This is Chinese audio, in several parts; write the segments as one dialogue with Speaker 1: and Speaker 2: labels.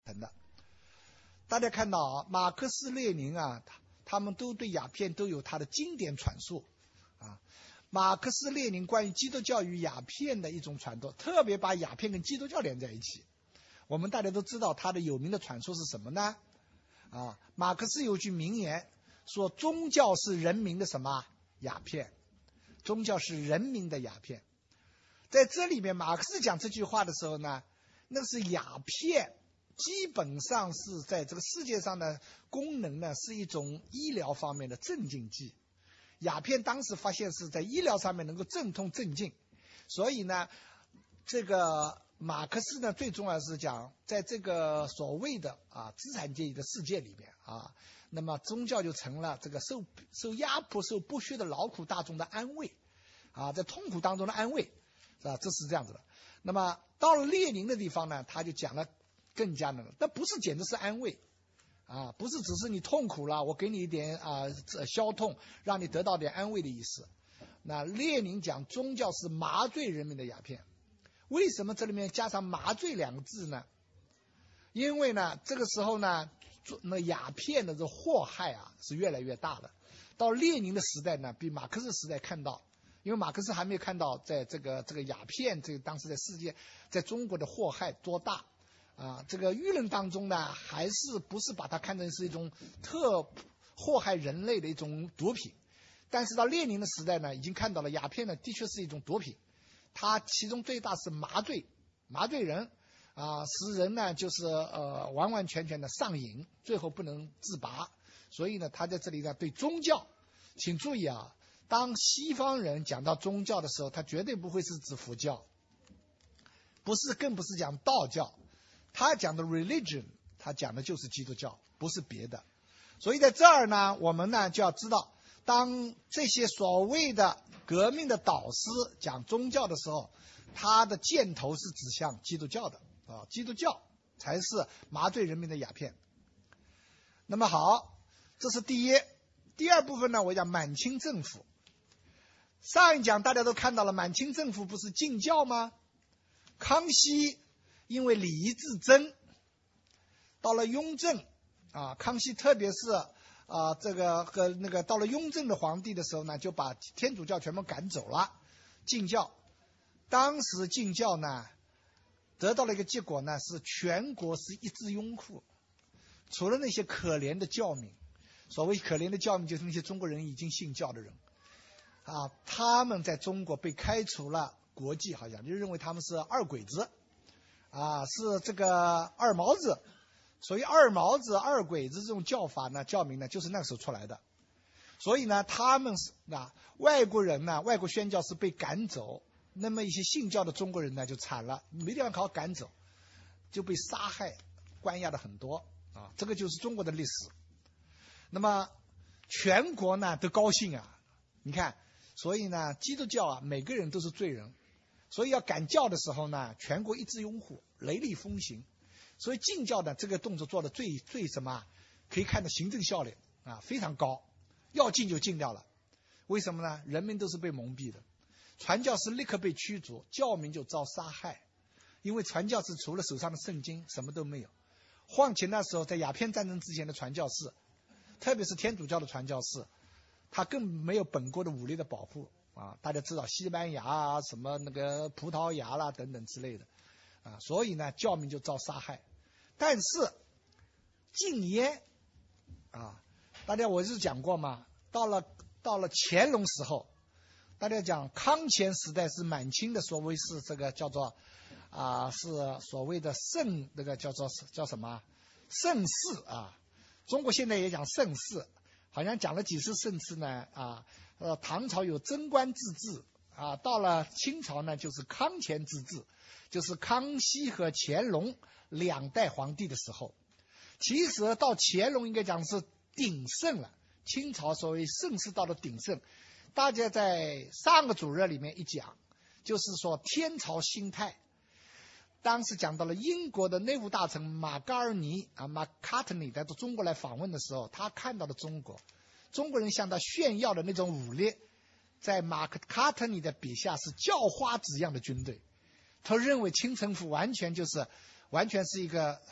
Speaker 1: 的。大家看到啊，马克思列宁啊，他们都对鸦片都有他的经典传述啊。马克思列宁关于基督教与鸦片的一种传播，特别把鸦片跟基督教连在一起。我们大家都知道他的有名的传说是什么呢？啊，马克思有句名言说：“宗教是人民的什么鸦片？宗教是人民的鸦片。”在这里面，马克思讲这句话的时候呢，那是鸦片基本上是在这个世界上的功能呢，是一种医疗方面的镇静剂。鸦片当时发现是在医疗上面能够镇痛镇静，所以呢，这个马克思呢，最重要是讲，在这个所谓的资产阶级的世界里面啊，那么宗教就成了这个受压迫、受剥削的劳苦大众的安慰啊，在痛苦当中的安慰，是吧？这是这样子的。那么到了列宁的地方呢，他就讲了更加的，那不是简直是安慰啊，不是只是你痛苦了，我给你一点消痛，让你得到点安慰的意思。那列宁讲宗教是麻醉人民的鸦片。为什么这里面加上麻醉两个字呢？因为呢，这个时候呢，那鸦片的这祸害啊是越来越大了。到列宁的时代呢，比马克思时代看到，因为马克思还没有看到在这个鸦片这个当时在世界在中国的祸害多大啊，这个舆论当中呢，还是不是把它看成是一种特祸害人类的一种毒品。但是到列宁的时代呢，已经看到了鸦片呢的确是一种毒品。它其中最大是麻醉人啊，使人呢就是完完全全的上瘾，最后不能自拔。所以呢，他在这里呢对宗教，请注意啊，当西方人讲到宗教的时候，他绝对不会是指佛教，更不是讲道教，他讲的 religion， 他讲的就是基督教，不是别的。所以在这儿呢，我们呢就要知道，当这些所谓的革命的导师讲宗教的时候，他的箭头是指向基督教的啊，基督教才是麻醉人民的鸦片。那么好，这是第一。第二部分呢，我讲满清政府。上一讲大家都看到了，满清政府不是禁教吗？康熙因为礼仪之争，到了雍正啊，康熙特别是这个和那个到了雍正的皇帝的时候呢，就把天主教全部赶走了，禁教。当时禁教呢，得到了一个结果呢，是全国是一致拥护，除了那些可怜的教民，所谓可怜的教民就是那些中国人已经信教的人啊，他们在中国被开除了国籍，好像就认为他们是二鬼子啊，是这个二毛子。所以二毛子、二鬼子这种教法呢，教名呢，就是那个时候出来的。所以呢，他们是外国人呢，外国宣教士被赶走，那么一些信教的中国人呢就惨了，没地方好赶走，就被杀害、关押的很多啊。这个就是中国的历史。那么全国呢都高兴啊，你看，所以呢，基督教啊，每个人都是罪人，所以要赶教的时候呢，全国一致拥护，雷厉风行。所以禁教呢，这个动作做的最什么，可以看到行政效率啊非常高，要禁就禁掉了。为什么呢？人民都是被蒙蔽的，传教士立刻被驱逐，教民就遭杀害，因为传教士除了手上的圣经什么都没有。况且那时候在鸦片战争之前的传教士，特别是天主教的传教士，他更没有本国的武力的保护啊。大家知道西班牙啊，什么那个葡萄牙啦等等之类的啊，所以呢，教民就遭杀害。但是禁烟啊，大家我是讲过嘛，到了乾隆时候，大家讲康乾时代是满清的所谓是这个叫做是所谓的那个叫什么盛世啊，中国现在也讲盛世，好像讲了几次盛世呢唐朝有贞观之治啊，到了清朝呢就是康乾之治，就是康熙和乾隆两代皇帝的时候。其实到乾隆应该讲是鼎盛了，清朝所谓盛世到了鼎盛。大家在上个主日里面一讲，就是说天朝兴泰。当时讲到了英国的内务大臣马卡尔尼马卡特尼来到中国来访问的时候，他看到了中国人向他炫耀的那种武力，在马卡特尼的笔下是叫花子一样的军队。他认为清政府完全是一个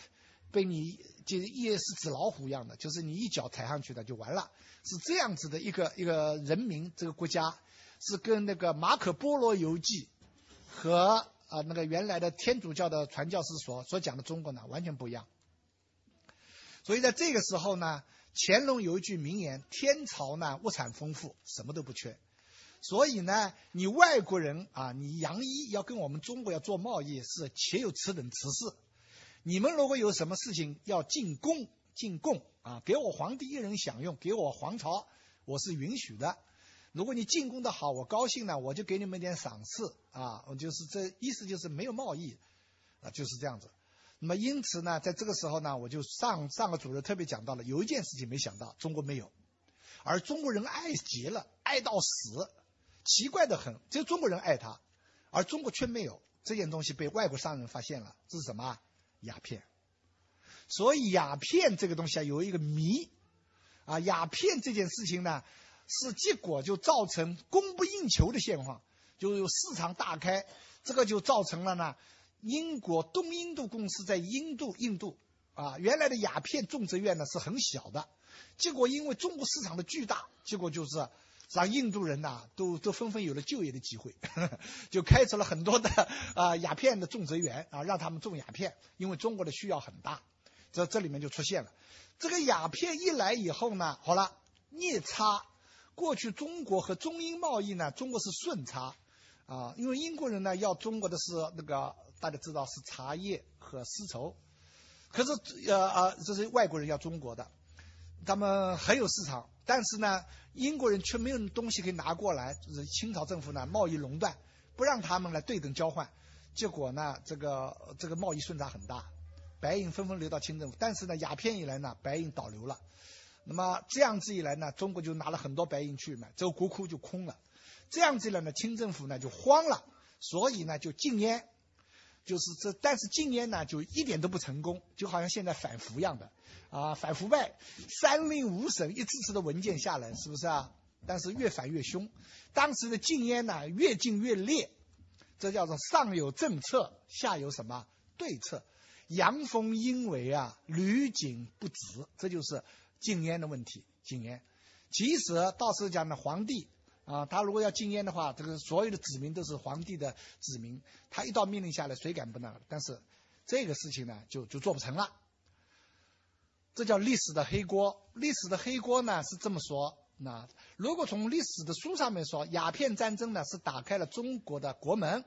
Speaker 1: 被你就也是纸老虎一样的，就是你一脚踩上去的就完了，是这样子的一个人民，这个国家是跟那个马可波罗游记和那个原来的天主教的传教士所讲的中国呢完全不一样。所以在这个时候呢，乾隆有一句名言：天朝呢物产丰富，什么都不缺。所以呢，你外国人啊，你洋医要跟我们中国要做贸易是且有此等此事。你们如果有什么事情要进贡啊，给我皇帝一人享用，给我皇朝，我是允许的。如果你进贡的好，我高兴呢，我就给你们点赏赐啊，我就是这意思就是没有贸易啊，就是这样子。那么因此呢，在这个时候呢，我就上个主任特别讲到了，有一件事情没想到，中国没有，而中国人爱极了，爱到死，奇怪的很，只有中国人爱他，而中国却没有。这件东西被外国商人发现了，这是什么？鸦片。所以鸦片这个东西啊，有一个谜啊，鸦片这件事情呢，是结果就造成供不应求的现况，就有市场大开，这个就造成了呢，英国东印度公司在印度啊，原来的鸦片种植园呢是很小的，结果因为中国市场的巨大，结果就是让印度人呐都纷纷有了就业的机会，就开出了很多的鸦片的种植园啊，让他们种鸦片，因为中国的需要很大，这里面就出现了这个鸦片一来以后呢，好了，逆差。过去中国和中英贸易呢，中国是顺差啊，因为英国人呢要中国的是那个大家知道是茶叶和丝绸，可是这是外国人要中国的，他们很有市场，但是呢英国人却没有东西可以拿过来，就是清朝政府呢贸易垄断，不让他们来对等交换，结果呢这个贸易顺差很大，白银纷纷流到清政府，但是呢鸦片一来呢，白银倒流了。那么这样子一来呢，中国就拿了很多白银去买，这个国库就空了。这样子一来呢，清政府呢就慌了，所以呢就禁烟，但是禁烟呢就一点都不成功，就好像现在反腐一样的啊，反腐败，3令5审一次次的文件下来，是不是啊？但是越反越凶，当时的禁烟呢越禁越烈，这叫做上有政策，下有什么对策，阳奉阴违啊，屡禁不止，这就是禁烟的问题。禁烟其实倒是讲呢，皇帝啊，他如果要禁烟的话，这个所有的子民都是皇帝的子民，他一道命令下来，谁敢不那个？但是这个事情呢就做不成了，这叫历史的黑锅。历史的黑锅呢是这么说，那如果从历史的书上面说，鸦片战争呢是打开了中国的国门。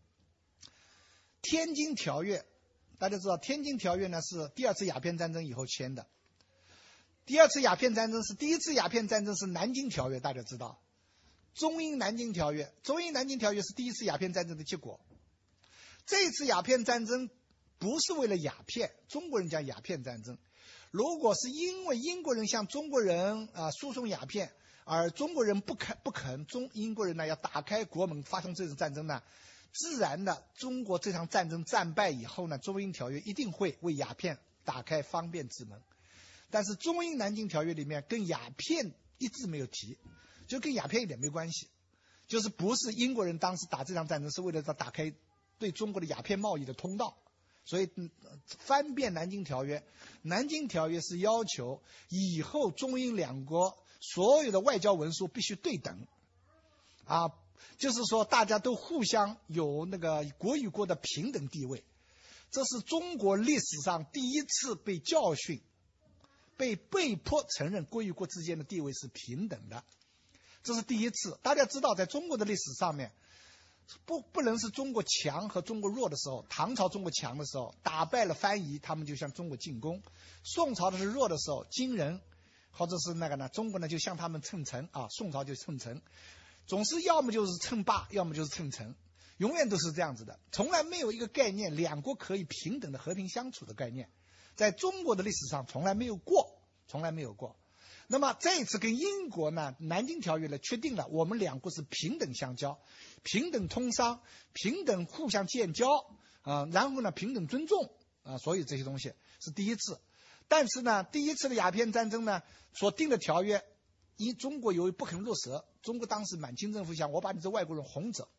Speaker 1: 天津条约大家知道，天津条约呢是第二次鸦片战争以后签的，第二次鸦片战争是第一次鸦片战争是南京条约，大家知道中英南京条约，中英南京条约是第一次鸦片战争的结果。这次鸦片战争不是为了鸦片，中国人讲鸦片战争，如果是因为英国人向中国人输送鸦片，而中国人不肯，英国人呢要打开国门发生这次战争呢，自然的中国这场战争战败以后呢，中英条约一定会为鸦片打开方便之门。但是中英南京条约里面跟鸦片一字没有提，就跟鸦片一点没关系，就是不是英国人当时打这场战争是为了打开对中国的鸦片贸易的通道，所以翻遍南京条约，南京条约是要求以后中英两国所有的外交文书必须对等啊，就是说大家都互相有那个国与国的平等地位，这是中国历史上第一次被教训，被迫承认国与国之间的地位是平等的，这是第一次。大家知道在中国的历史上面不能是中国强和中国弱的时候，唐朝中国强的时候打败了番夷，他们就向中国进攻，宋朝的是弱的时候，金人或者是那个呢，中国呢就向他们称臣啊，宋朝就称臣，总是要么就是称霸，要么就是称臣，永远都是这样子的，从来没有一个概念两国可以平等的和平相处的概念，在中国的历史上从来没有过。那么这一次跟英国呢，南京条约呢确定了我们两国是平等相交，平等通商，平等互相建交然后呢平等尊重所以这些东西是第一次。但是呢第一次的鸦片战争呢所定的条约，中国由于不肯落实，中国当时满清政府想我把你这外国人哄走，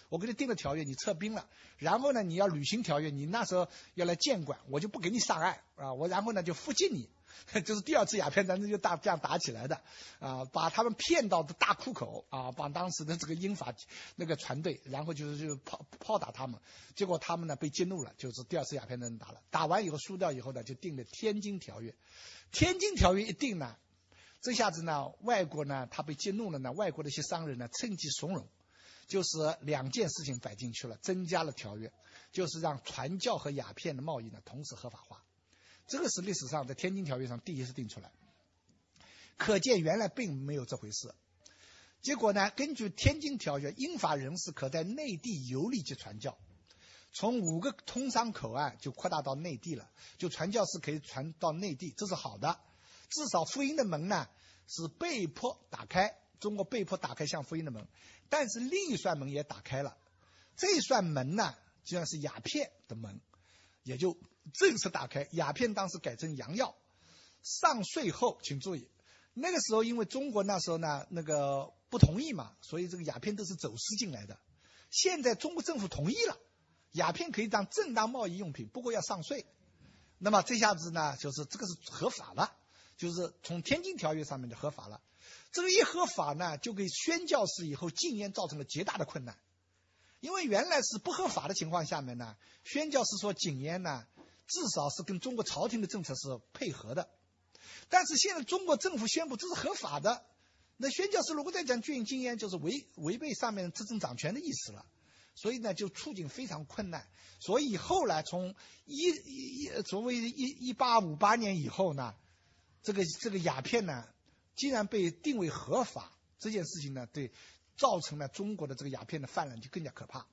Speaker 1: 我给你定了条约，你撤兵了，然后呢你要履行条约，你那时候要来监管，我就不给你上岸啊，我然后呢就附近你。就是第二次鸦片战争就这样打起来的啊，把他们骗到的大库口啊，把当时的这个英法那个船队，然后就炮打他们，结果他们呢被激怒了，就是第二次鸦片战争打了，打完以后输掉以后呢，就定了天津条约。天津条约一定呢，这下子呢外国呢他被激怒了呢，外国的一些商人呢趁机怂恿，就是2件事情摆进去了，增加了条约，就是让传教和鸦片的贸易呢同时合法化。这个是历史上在天津条约上第一次定出来，可见原来并没有这回事。结果呢，根据天津条约，英法人士可在内地游历及传教，从5个通商口岸就扩大到内地了，就传教士可以传到内地，这是好的。至少福音的门呢是被迫打开，中国被迫打开向福音的门，但是另一扇门也打开了，这一扇门呢就像是鸦片的门，也就正式打开。鸦片当时改成洋药，上税后，请注意，那个时候因为中国那时候呢那个不同意嘛，所以这个鸦片都是走私进来的。现在中国政府同意了，鸦片可以当正当贸易用品，不过要上税。那么这下子呢，就是这个是合法了，就是从天津条约上面就合法了。这个一合法呢，就给宣教士以后禁烟造成了极大的困难。因为原来是不合法的情况下面呢，宣教士说禁烟呢，至少是跟中国朝廷的政策是配合的。但是现在中国政府宣布这是合法的，那宣教士如果再讲禁烟，就是违背上面执政掌权的意思了，所以呢就处境非常困难。所以后来从所谓1858年以后呢，这个鸦片呢，既然被定为合法，这件事情呢，对造成了中国的这个鸦片的泛滥就更加可怕。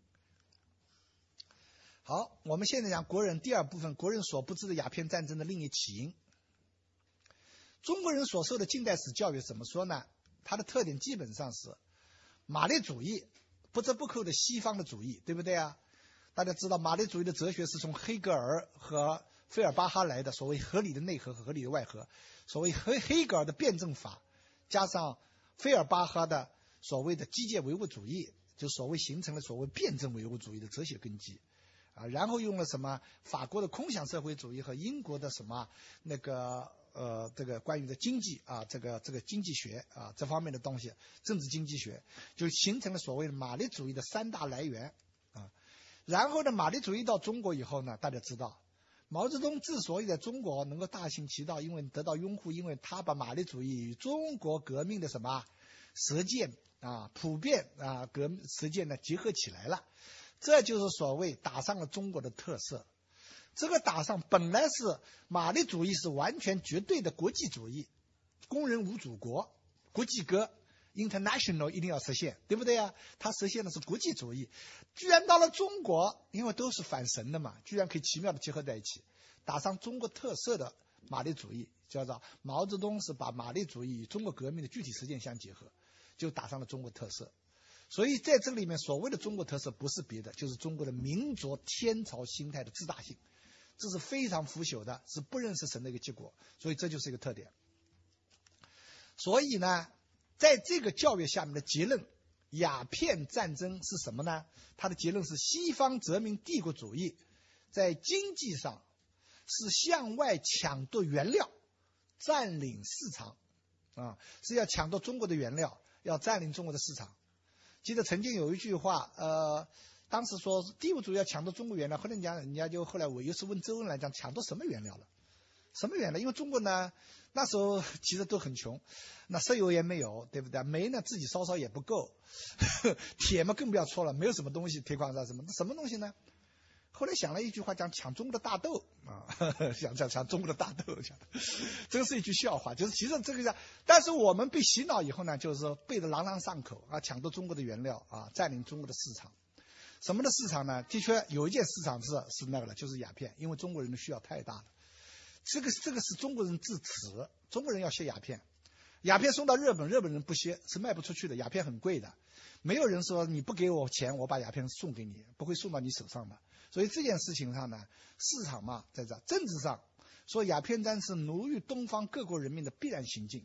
Speaker 1: 好，我们现在讲国人第二部分，国人所不知的鸦片战争的另一起因。中国人所受的近代史教育怎么说呢？它的特点基本上是马列主义，不折不扣的西方的主义，对不对啊？大家知道马列主义的哲学是从黑格尔和费尔巴哈来的，所谓合理的内核和合理的外核，所谓黑格尔的辩证法，加上费尔巴哈的所谓的机械唯物主义，就所谓形成了所谓辩证唯物主义的哲学根基啊。然后用了什么法国的空想社会主义和英国的什么那个这个关于的经济啊，这个经济学啊这方面的东西，政治经济学，就形成了所谓的马列主义的3大来源啊。然后呢，马列主义到中国以后呢，大家知道毛泽东之所以在中国能够大行其道，因为得到拥护，因为他把马列主义与中国革命的什么实践啊，普遍啊革命实践呢结合起来了，这就是所谓打上了中国的特色。这个打上本来是马列主义是完全绝对的国际主义，工人无祖国，国际歌 international 一定要实现，对不对啊？它实现的是国际主义，居然到了中国，因为都是反神的嘛，居然可以奇妙的结合在一起，打上中国特色的马列主义，叫做毛泽东是把马列主义与中国革命的具体实践相结合，就打上了中国特色。所以在这里面所谓的中国特色不是别的，就是中国的民族天朝心态的自大性，这是非常腐朽的，是不认识神的一个结果，所以这就是一个特点。所以呢，在这个教育下面的结论，鸦片战争是什么呢？它的结论是西方殖民帝国主义在经济上是向外抢夺原料，占领市场啊，是要抢夺中国的原料，要占领中国的市场。记得曾经有一句话，当时说帝国主义要抢夺中国原料，后来人家就后来我又是问周恩来讲抢夺什么原料了？什么原料？因为中国呢那时候其实都很穷，那石油也没有，对不对？煤呢自己烧也不够，铁嘛更不要说了，没有什么东西，铁矿砂什么东西呢？后来想了一句话，讲抢中国的大豆啊，抢中国的大豆，这个是一句笑话，就是其实这个样，但是我们被洗脑以后呢，就是说背得朗朗上口啊，抢夺中国的原料啊，占领中国的市场。什么的市场呢？的确有一件市场是那个了，就是鸦片，因为中国人的需要太大了。这个是中国人自持，中国人要吸鸦片，鸦片送到日本，日本人不吸，是卖不出去的，鸦片很贵的，没有人说你不给我钱，我把鸦片送给你，不会送到你手上的。所以这件事情上呢，市场嘛在这，政治上说鸦片战是奴役东方各国人民的必然行径，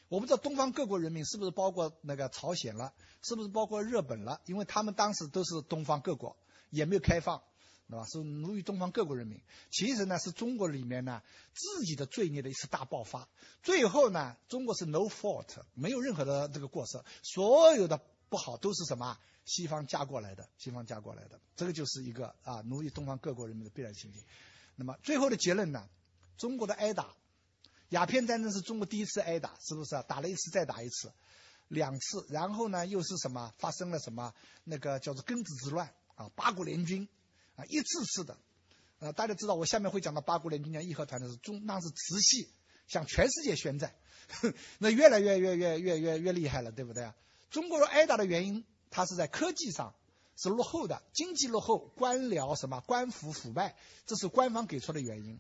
Speaker 1: 我不知道东方各国人民是不是包括那个朝鲜了，是不是包括日本了？因为他们当时都是东方各国，也没有开放，对吧？是奴役东方各国人民。其实呢，是中国里面呢自己的罪孽的一次大爆发。最后呢，中国是 no fault， 没有任何的这个过失，所有的不好都是什么？西方加过来的，西方加过来的。这个就是一个奴役东方各国人民的必然情景。那么最后的结论呢？中国的挨打。鸦片战争是中国第一次挨打，是不是？打了一次再打一次，2次，然后呢又是什么？发生了什么？那个叫做庚子之乱八国联军一次次的大家知道我下面会讲到八国联军讲义和团的是那是慈禧向全世界宣战，那越来越厉害了，对不对啊？中国人挨打的原因，它是在科技上是落后的，经济落后，官僚什么官府腐败，这是官方给出的原因。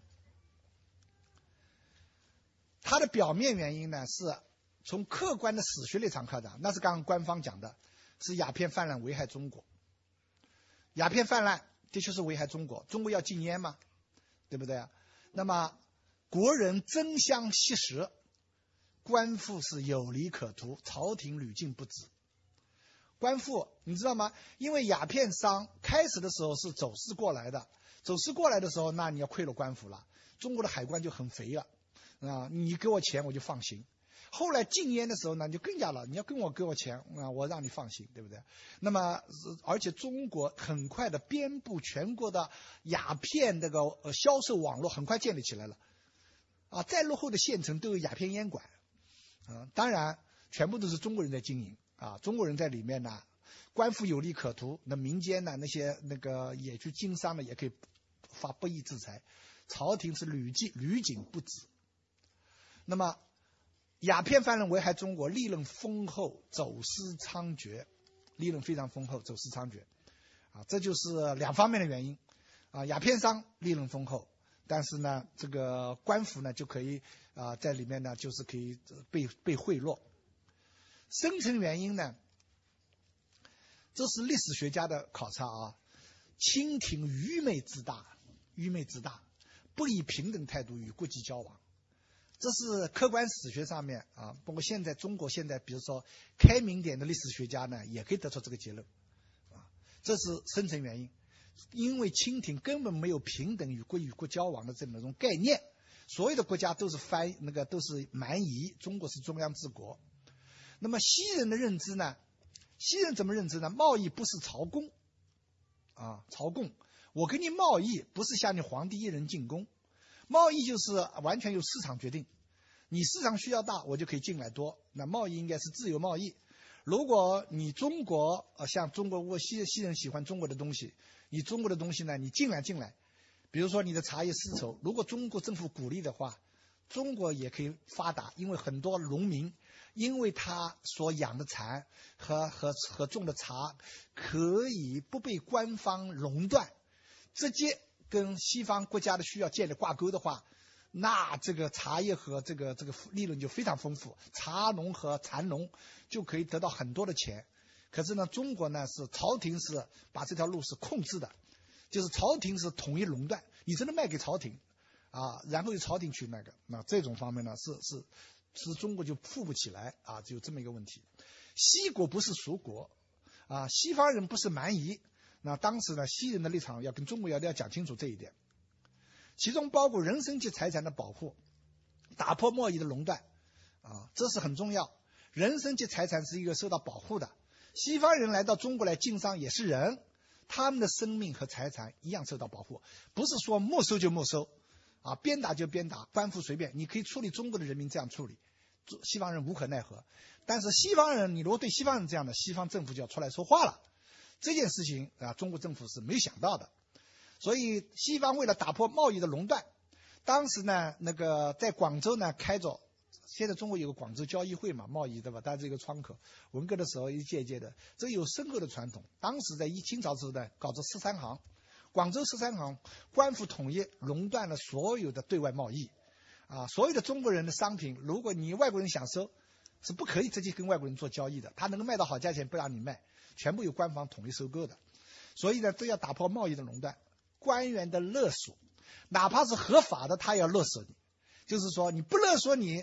Speaker 1: 它的表面原因呢，是从客观的史学立场看的，那是刚刚官方讲的，是鸦片泛滥危害中国。鸦片泛滥的确是危害中国，中国要禁烟嘛，对不对啊？那么国人争相吸食，官府是有理可图，朝廷屡禁不止。官府你知道吗？因为鸦片商开始的时候是走私过来的，走私过来的时候，那你要贿赂官府了，中国的海关就很肥了你给我钱我就放行。后来禁烟的时候呢，就更加了，你要给我钱我让你放行，对不对？那么而且中国很快的遍布全国的鸦片这个销售网络很快建立起来了再落后的县城都有鸦片烟馆当然全部都是中国人在经营中国人在里面呢，官府有利可图，那民间呢那些也去经商的也可以发不义制裁，朝廷是屡禁不止。那么鸦片泛滥危害中国，利润丰厚，走私猖獗，利润非常丰厚，走私猖獗这就是两方面的原因鸦片商利润丰厚，但是呢这个官府呢就可以在里面呢就是可以被贿赂。深层原因呢，这是历史学家的考察清廷愚昧之大，不以平等态度与国际交往。这是客观史学上面包括现在中国现在比如说开明点的历史学家呢，也可以得出这个结论这是深层原因。因为清廷根本没有平等与国交往的这么一种概念，所有的国家都是都是蛮夷，中国是中央治国。那么西人的认知呢？西人怎么认知呢？贸易不是朝贡朝贡，我跟你贸易不是向你皇帝一人进贡，贸易就是完全由市场决定，你市场需要大，我就可以进来多。那贸易应该是自由贸易。如果你中国像中国西人喜欢中国的东西，你中国的东西呢，你进来，比如说你的茶叶丝绸，如果中国政府鼓励的话，中国也可以发达，因为很多农民因为他所养的蚕和种的茶可以不被官方垄断，直接跟西方国家的需要建立挂钩的话，那这个茶叶和这个利润就非常丰富，茶农和蚕农就可以得到很多的钱。可是呢，中国呢是朝廷是把这条路是控制的，就是朝廷是统一垄断，你只能卖给朝廷然后由朝廷去那这种方面呢是中国就富不起来就有这么一个问题。西国不是属国西方人不是蛮夷。那当时呢，西人的立场要跟中国要讲清楚这一点，其中包括人身及财产的保护，打破贸易的垄断这是很重要。人身及财产是一个受到保护的，西方人来到中国来经商也是人，他们的生命和财产一样受到保护，不是说没收就没收鞭打就鞭打，官府随便，你可以处理中国的人民这样处理，西方人无可奈何。但是西方人，你如果对西方人这样的，西方政府就要出来说话了。这件事情中国政府是没有想到的。所以西方为了打破贸易的垄断，当时呢在广州呢开着，现在中国有个广州交易会嘛，贸易对吧？它这个窗口，文革的时候一届一届的，这有深厚的传统。当时在清朝时候呢，搞着13行，广州13行，官府统一垄断了所有的对外贸易所有的中国人的商品，如果你外国人想收，是不可以直接跟外国人做交易的，他能够卖到好价钱不让你卖，全部由官方统一收购的。所以呢，这要打破贸易的垄断，官员的勒索，哪怕是合法的，他也要勒索你。就是说，你不勒索你，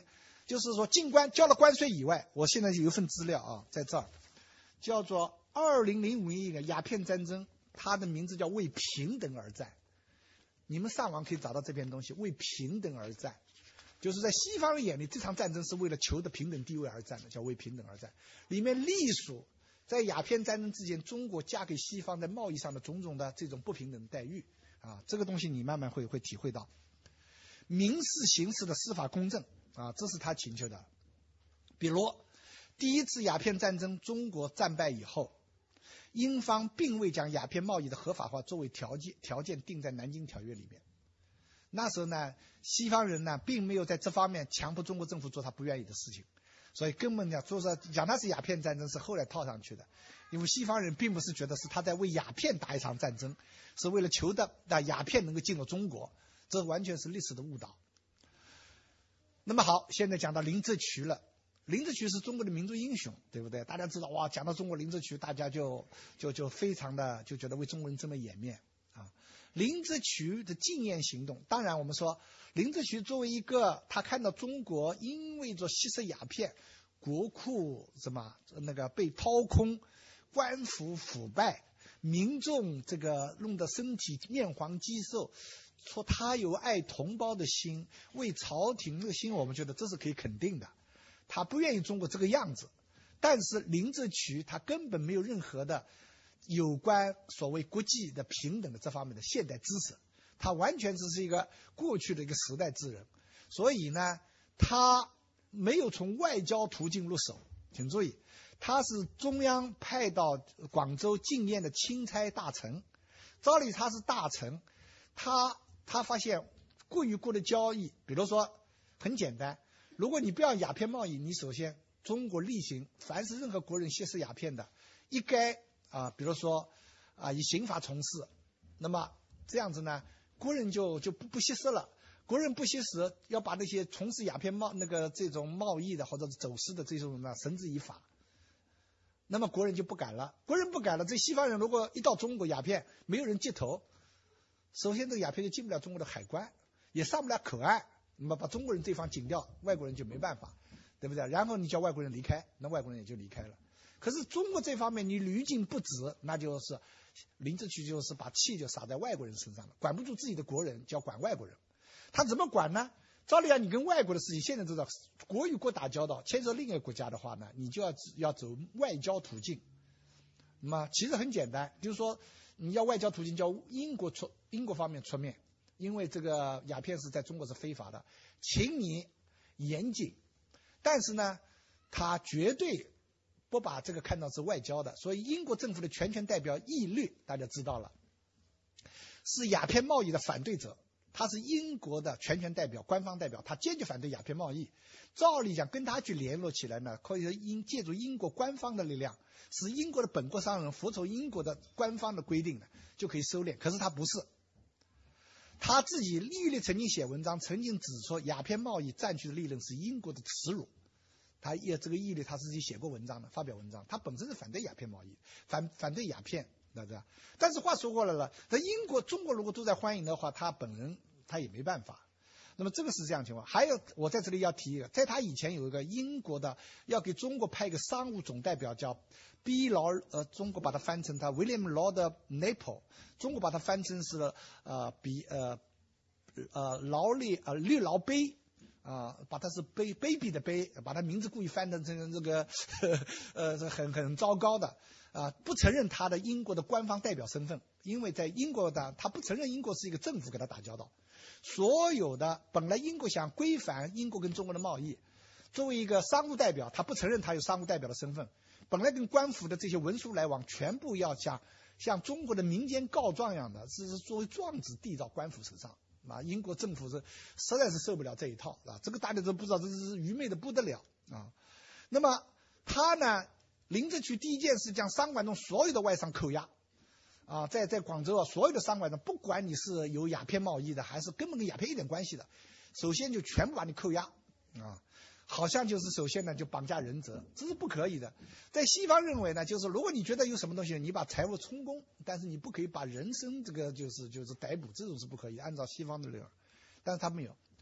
Speaker 1: 就是说尽管交了关税以外，我现在有一份资料啊，在这儿叫做2005年一个鸦片战争，它的名字叫为平等而战。你们上网可以找到这篇东西，为平等而战，就是在西方人眼里，这场战争是为了求得平等地位而战的，叫为平等而战。里面隶属在鸦片战争之前，中国嫁给西方在贸易上的种种的这种不平等待遇啊，这个东西你慢慢会体会到。民事刑事的司法公正啊，这是他请求的。比如第一次鸦片战争中国战败以后，英方并未将鸦片贸易的合法化作为条件定在南京条约里面。那时候呢，西方人呢并没有在这方面强迫中国政府做他不愿意的事情，所以根本呢，就是讲他是鸦片战争是后来套上去的，因为西方人并不是觉得是他在为鸦片打一场战争，是为了求得鸦片能够进入中国，这完全是历史的误导。那么好，现在讲到林则徐了。林则徐是中国的民族英雄，对不对？大家知道哇，讲到中国林则徐，大家就非常的就觉得为中国人争了颜面啊。林则徐的禁烟行动，当然我们说林则徐作为一个，他看到中国因为着吸食鸦片，国库被掏空，官府腐败，民众这个弄得身体面黄肌瘦，说他有爱同胞的心，为朝廷的心，我们觉得这是可以肯定的。他不愿意中国这个样子，但是林则徐他根本没有任何的有关所谓国际的平等的这方面的现代知识，他完全只是一个过去的一个时代之人，所以呢，他没有从外交途径入手。请注意，他是中央派到广州禁烟的钦差大臣，照理他是大臣，他发现国与国的交易，比如说很简单，如果你不要鸦片贸易，你首先中国例行凡是任何国人吸食鸦片的，一该比如说以刑法从事，那么这样子呢，国人就不吸食了。国人不吸食，要把那些从事鸦片这种贸易的或者是走私的这种呢绳之以法，那么国人就不敢了。国人不敢了，这西方人如果一到中国，鸦片没有人接头，首先这个鸦片就进不了中国的海关，也上不了口岸，那么把中国人这方禁掉，外国人就没办法，对不对？然后你叫外国人离开，那外国人也就离开了。可是中国这方面你屡禁不止，那就是林则徐就是把气就撒在外国人身上了，管不住自己的国人，就要管外国人。他怎么管呢？照理讲，你跟外国的事情，现在知道国与国打交道，牵涉另一个国家的话呢，你就要走外交途径。那么其实很简单，就是说你要外交途径，叫英国方面出面，因为这个鸦片是在中国是非法的，请你严禁。但是呢，他绝对不把这个看到是外交的，所以英国政府的全权代表义律大家知道了，是鸦片贸易的反对者。他是英国的全权代表，官方代表，他坚决反对鸦片贸易。照理讲，跟他去联络起来呢，可以借助英国官方的力量，使英国的本国商人服从英国的官方的规定呢，就可以收敛。可是他不是，他自己义律曾经写文章，曾经指出鸦片贸易占据的利润是英国的耻辱。他这个义律他自己写过文章的，发表文章，他本身是反对鸦片贸易，反对鸦片。对吧？但是话说过来了，在英国、中国如果都在欢迎的话，他本人他也没办法。那么这个是这样情况。还有，我在这里要提一个，在他以前有一个英国的要给中国派一个商务总代表，叫 B 劳中国把它翻成他 William Lord Napier， 中国把它翻成是绿劳杯。把它是baby的杯，把它名字故意翻成这个很糟糕的不承认他的英国的官方代表身份，因为在英国的他不承认英国是一个政府给他打交道，所有的本来英国想规范英国跟中国的贸易，作为一个商务代表，他不承认他有商务代表的身份，本来跟官府的这些文书来往全部要像中国的民间告状一样的，是作为状纸递到官府手上。英国政府实在是受不了这一套这个大家都不知道，这是愚昧的不得了那么他呢，林则徐第一件事将商馆中所有的外商扣押在广州所有的商馆中，不管你是有鸦片贸易的，还是根本跟鸦片一点关系的，首先就全部把你扣押好像就是首先呢就绑架人质，这是不可以的。在西方认为呢，就是如果你觉得有什么东西，你把财物充公，但是你不可以把人身这个就是逮捕，这种是不可以，按照西方的理论。但是他没有，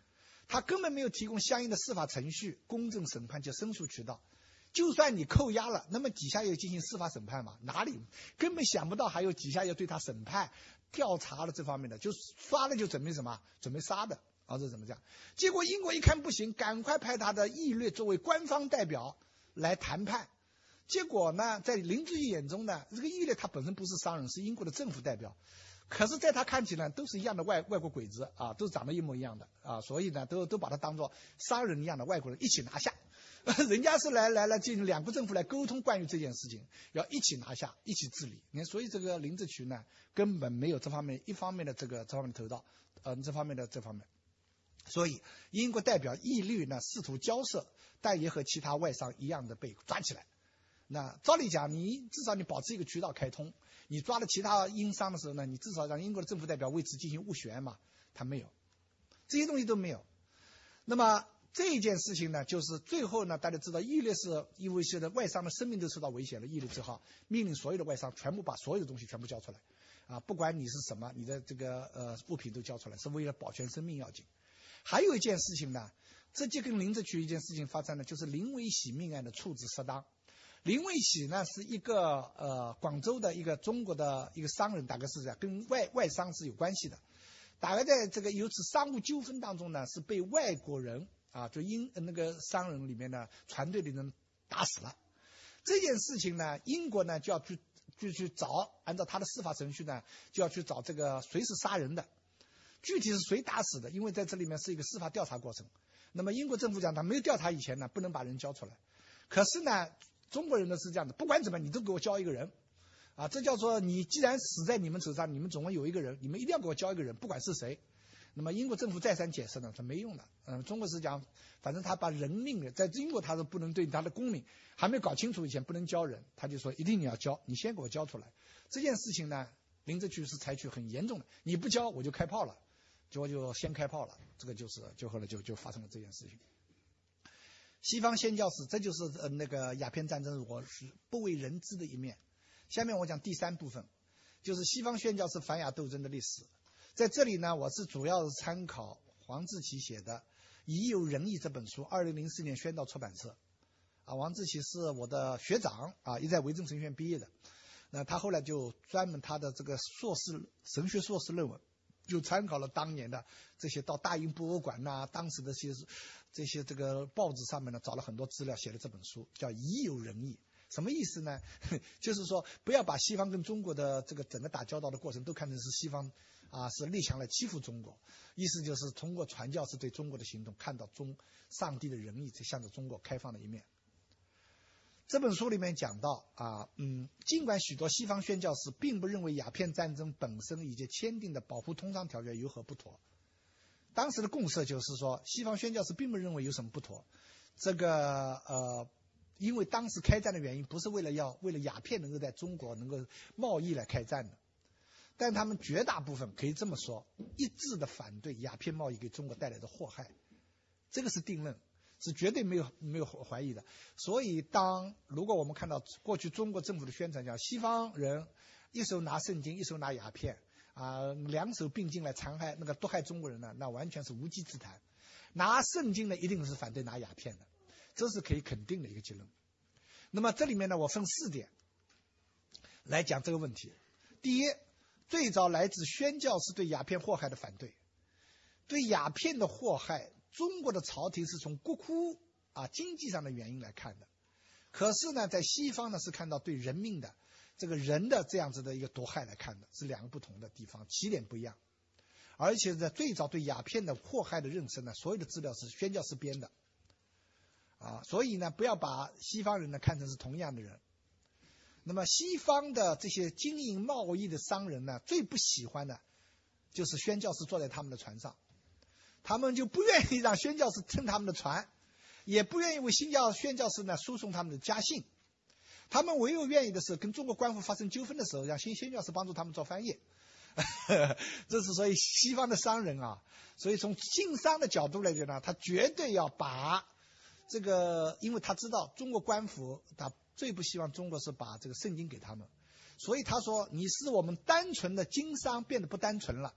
Speaker 1: 他根本没有提供相应的司法程序、公正审判及申诉渠道。就算你扣押了，那么底下要进行司法审判嘛？哪里根本想不到还有底下要对他审判、调查了这方面的，就抓了就准备什么？准备杀的啊，这怎么讲？结果英国一看不行，赶快派他的义律作为官方代表来谈判。结果呢，在林志玉眼中呢，这个义律他本身不是商人，是英国的政府代表。可是在他看起来都是一样的外国鬼子啊，都长得一模一样的啊，所以呢都把他当作商人一样的外国人一起拿下。人家是来进行两国政府来沟通关于这件事情，要一起拿下，一起治理。你看，所以这个林则徐呢根本没有这方面一方面的这方面的头脑，这方面。所以英国代表义律呢试图交涉，但也和其他外商一样的被抓起来。那照理讲，你至少你保持一个渠道开通，你抓了其他英商的时候呢，你至少让英国的政府代表为此进行斡旋嘛，他没有，这些东西都没有。那么这一件事情呢，就是最后呢，大家知道义律是因为现在外商的生命都受到危险了，义律只好命令所有的外商全部把所有的东西全部交出来啊，不管你是什么，你的这个物品都交出来，是为了保全生命要紧。还有一件事情呢，这就跟林则徐一件事情发生了，就是林维喜命案的处置适当。林维喜呢是一个广州的一个中国的一个商人，大概是这样，跟外商是有关系的。大概在这个有次商务纠纷当中呢，是被外国人啊，就那个商人里面的船队的人打死了。这件事情呢，英国呢就要去找，按照他的司法程序呢，就要去找这个谁是杀人的，具体是谁打死的，因为在这里面是一个司法调查过程。那么英国政府讲，他没有调查以前呢，不能把人交出来。可是呢，中国人呢是这样的，不管怎么你都给我交一个人啊，这叫做你既然死在你们手上，你们总会有一个人，你们一定要给我交一个人，不管是谁。那么英国政府再三解释呢，说没用的。中国是讲，反正他把人命在英国他是不能对他的公民还没搞清楚以前不能交人，他就说一定你要交，你先给我交出来。这件事情呢，林则徐是采取很严重的，你不交我就开炮了，结果就先开炮了，这个就后来就发生了这件事情。西方宣教士，这就是那个鸦片战争我是不为人知的一面。下面我讲第三部分，就是西方宣教士反雅斗争的历史。在这里呢，我是主要是参考黄志祺写的《已有仁义》这本书，2004年宣道出版社。王志祺是我的学长啊，也在维正神学院毕业的。那他后来就专门他的这个神学硕士论文，就参考了当年的这些到大英博物馆呐，当时的这些这个报纸上面呢，找了很多资料，写了这本书，叫《已有仁义》。什么意思呢？就是说不要把西方跟中国的这个整个打交道的过程都看成是西方是列强来欺负中国，意思就是通过传教士对中国的行动，看到上帝的仁义，向着中国开放的一面。这本书里面讲到尽管许多西方宣教士并不认为鸦片战争本身以及签订的保护通商条约有何不妥，当时的共识就是说，西方宣教士并不认为有什么不妥。这个因为当时开战的原因不是为了鸦片能够在中国能够贸易来开战的，但他们绝大部分可以这么说，一致的反对鸦片贸易给中国带来的祸害，这个是定论，是绝对没有怀疑的。所以如果我们看到过去中国政府的宣传讲西方人一手拿圣经一手拿鸦片两手并进来毒害中国人呢，那完全是无稽之谈。拿圣经呢一定是反对拿鸦片的，这是可以肯定的一个结论。那么这里面呢，我分4点来讲这个问题。第一，最早来自宣教士对鸦片祸害的反对。对鸦片的祸害，中国的朝廷是从国库经济上的原因来看的，可是呢，在西方呢是看到对人命的这个人的这样子的一个毒害来看的，是两个不同的地方，起点不一样。而且在最早对鸦片的祸害的认识呢，所有的资料是宣教士编的所以呢，不要把西方人呢看成是同样的人。那么西方的这些经营贸易的商人呢，最不喜欢的就是宣教士坐在他们的船上，他们就不愿意让宣教士乘他们的船，也不愿意为宣教士呢输送他们的家信。他们唯有愿意的是跟中国官府发生纠纷的时候，让宣教士帮助他们做翻译。这是所以西方的商人所以从经商的角度来讲呢，他绝对要把这个，因为他知道中国官府他最不希望中国是把这个圣经给他们，所以他说你是我们单纯的经商变得不单纯了，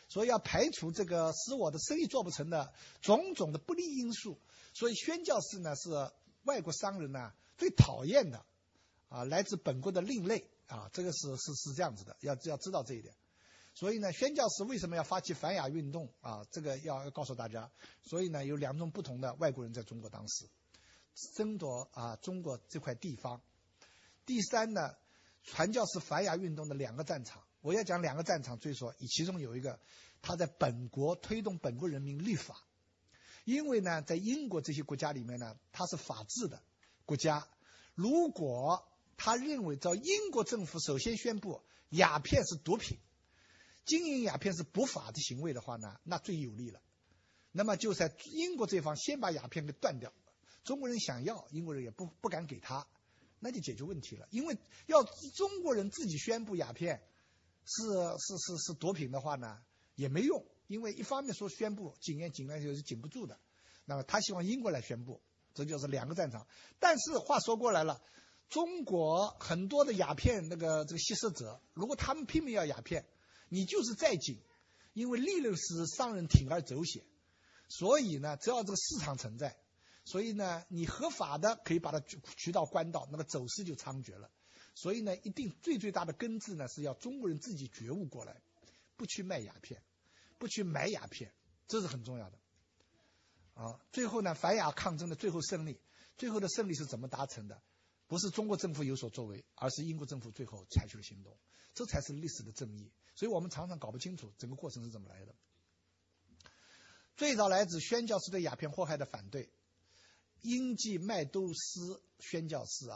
Speaker 1: 所以要排除这个使我的生意做不成的种种的不利因素。所以宣教士呢是外国商人呢最讨厌的来自本国的另类这个是这样子的，要知道这一点。所以呢，宣教士为什么要发起反亚运动这个要告诉大家。所以呢，有2种不同的外国人在中国当时争夺中国这块地方。第三呢，传教士反亚运动的2个战场，我要讲2个战场，最说其中有一个，他在本国推动本国人民立法。因为呢，在英国这些国家里面呢，它是法治的国家，如果他认为照英国政府首先宣布鸦片是毒品，经营鸦片是不法的行为的话呢，那最有利了。那么就在英国这方先把鸦片给断掉，中国人想要，英国人也不敢给他，那就解决问题了。因为要中国人自己宣布鸦片是毒品的话呢，也没用，因为一方面说宣布禁烟就是禁不住的，那么他希望英国来宣布，这就是2个战场。但是话说过来了，中国很多的鸦片这个吸食者，如果他们拼命要鸦片，你就是再禁，因为利润使商人铤而走险，所以呢，只要这个市场存在，所以呢，你合法的可以把它渠道关到，那个走私就猖獗了。所以呢，一定最大的根治呢，是要中国人自己觉悟过来，不去卖鸦片，不去买鸦片，这是很重要的。最后呢，反鸦抗争的最后的胜利是怎么达成的？不是中国政府有所作为，而是英国政府最后采取了行动，这才是历史的正义。所以我们常常搞不清楚整个过程是怎么来的。最早来自宣教士对鸦片祸害的反对，英籍麦都斯宣教士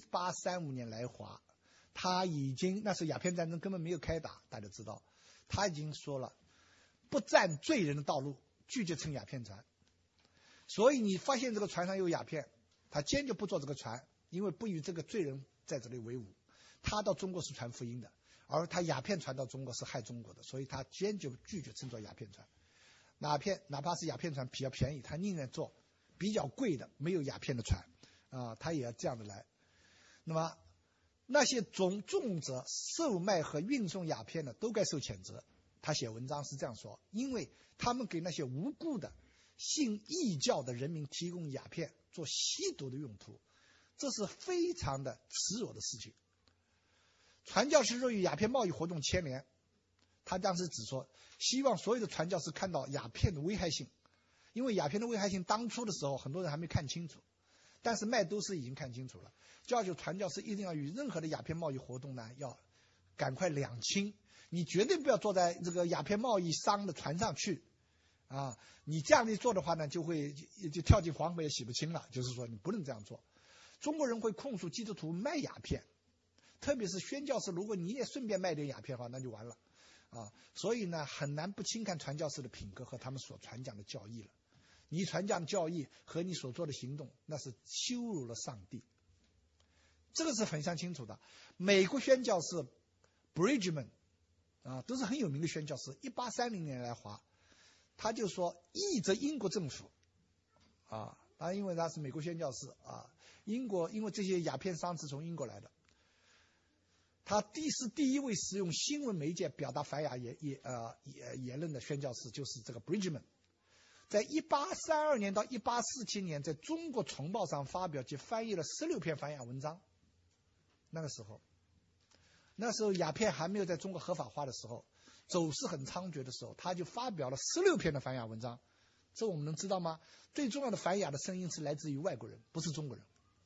Speaker 1: 1835年来华，他已经那时候鸦片战争根本没有开打，大家知道，他已经说了不占罪人的道路，拒绝乘鸦片船。所以你发现这个船上有鸦片，他坚决不坐这个船，因为不与这个罪人在这里为伍。他到中国是传福音的，而他鸦片传到中国是害中国的，所以他坚决拒绝乘坐鸦片船。哪怕是鸦片船比较便宜，他宁愿坐比较贵的没有鸦片的船他也要这样的来。那么那些种者售卖和运送鸦片的都该受谴责。他写文章是这样说，因为他们给那些无辜的信异教的人民提供鸦片做吸毒的用途，这是非常的耻辱的事情。传教士若与鸦片贸易活动牵连，他当时只说希望所有的传教士看到鸦片的危害性，因为鸦片的危害性当初的时候很多人还没看清楚，但是麦都斯已经看清楚了，要求传教士一定要与任何的鸦片贸易活动呢要赶快两清，你绝对不要坐在这个鸦片贸易商的船上去你这样一做的话呢，就跳进黄河也洗不清了，就是说你不能这样做。中国人会控诉基督徒卖鸦片，特别是宣教士，如果你也顺便卖点鸦片的话，那就完了所以呢，很难不轻看传教士的品格和他们所传讲的教义了。你传讲教义和你所做的行动，那是羞辱了上帝，这个是很清楚的。美国宣教士 Bridgman 都是很有名的宣教士，1830年来华，他就说依着英国政府因为他是美国宣教士英国因为这些鸦片商是从英国来的，他是第一位使用新闻媒介表达反鸦言论的宣教士，就是这个 Bridgman。 在1832年到1847年在中国丛报上发表及翻译了16篇反鸦文章。那时候鸦片还没有在中国合法化的时候，走私很猖獗的时候，他就发表了16篇的反鸦文章。这我们能知道吗？最重要的反鸦的声音是来自于外国人，不是中国人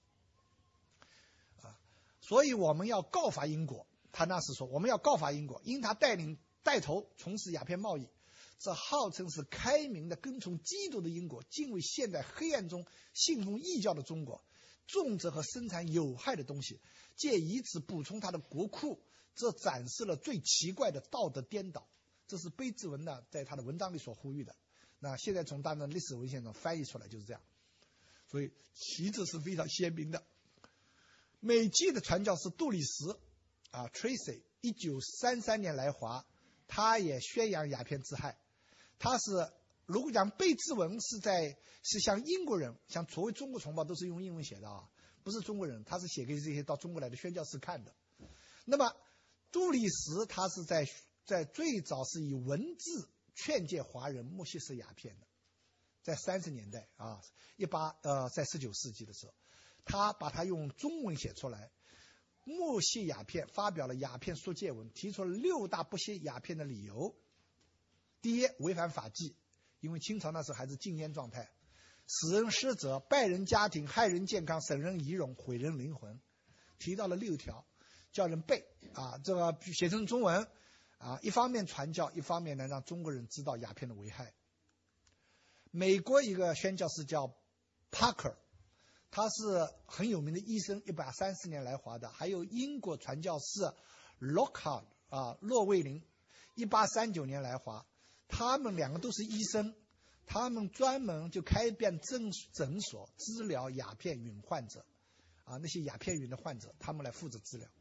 Speaker 1: 所以我们要告发英国，他那时说我们要告发英国，因他带头从事鸦片贸易，这号称是开明的跟从基督的英国，竟为现在黑暗中信奉异教的中国种植和生产有害的东西，借以此补充他的国库，这展示了最奇怪的道德颠倒。这是卑志文呢在他的文章里所呼吁的，那现在从他的历史文献中翻译出来就是这样，所以旗帜是非常鲜明的。美籍的传教士杜里什Tracy 1933年来华，他也宣扬鸦片之害。他是如果讲贝志文是像英国人，像所谓中国丛报都是用英文写的不是中国人，他是写给这些到中国来的宣教士看的。那么杜里什他是在最早是以文字劝诫华人默写是鸦片的，在30年代啊在19世纪的时候，他把它用中文写出来，默写鸦片，发表了鸦片书戒文，提出了6大不写鸦片的理由。第一，违反法纪，因为清朝那时候还是禁烟状态，使人失责，败人家庭，害人健康，损人仪容，毁人灵魂，提到了6条，叫人背啊，这个写成中文啊，一方面传教，一方面呢让中国人知道鸦片的危害。美国一个宣教士叫 Parker， 他是很有名的医生，130年来华的，还有英国传教士 Lockhart 啊，洛卫林，1839年来华，他们2个都是医生，他们专门就开遍诊所治疗鸦片瘾患者啊，那些鸦片瘾的患者，他们来负责治疗。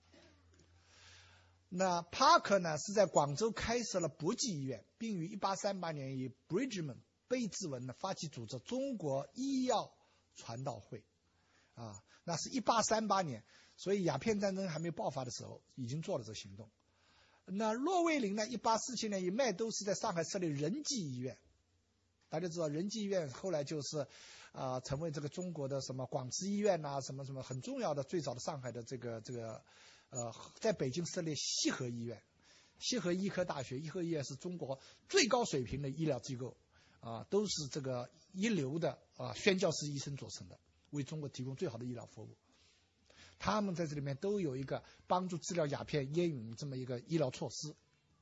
Speaker 1: 那帕克呢是在广州开设了博济医院，并于1838年以 Bridgman 贝兹文呢发起组织中国医药传道会啊，那是1838年，所以鸦片战争还没爆发的时候已经做了这个行动。那洛卫林呢1847年以麦兜石在上海设立仁济医院，大家知道仁济医院后来就是成为这个中国的什么广慈医院啊，什么什么很重要的，最早的上海的这个在北京设立西河医院，西河医科大学，医科医院是中国最高水平的医疗机构啊，都是这个一流的宣教士医生组成的，为中国提供最好的医疗服务。他们在这里面都有一个帮助治疗鸦片烟瘾这么一个医疗措施。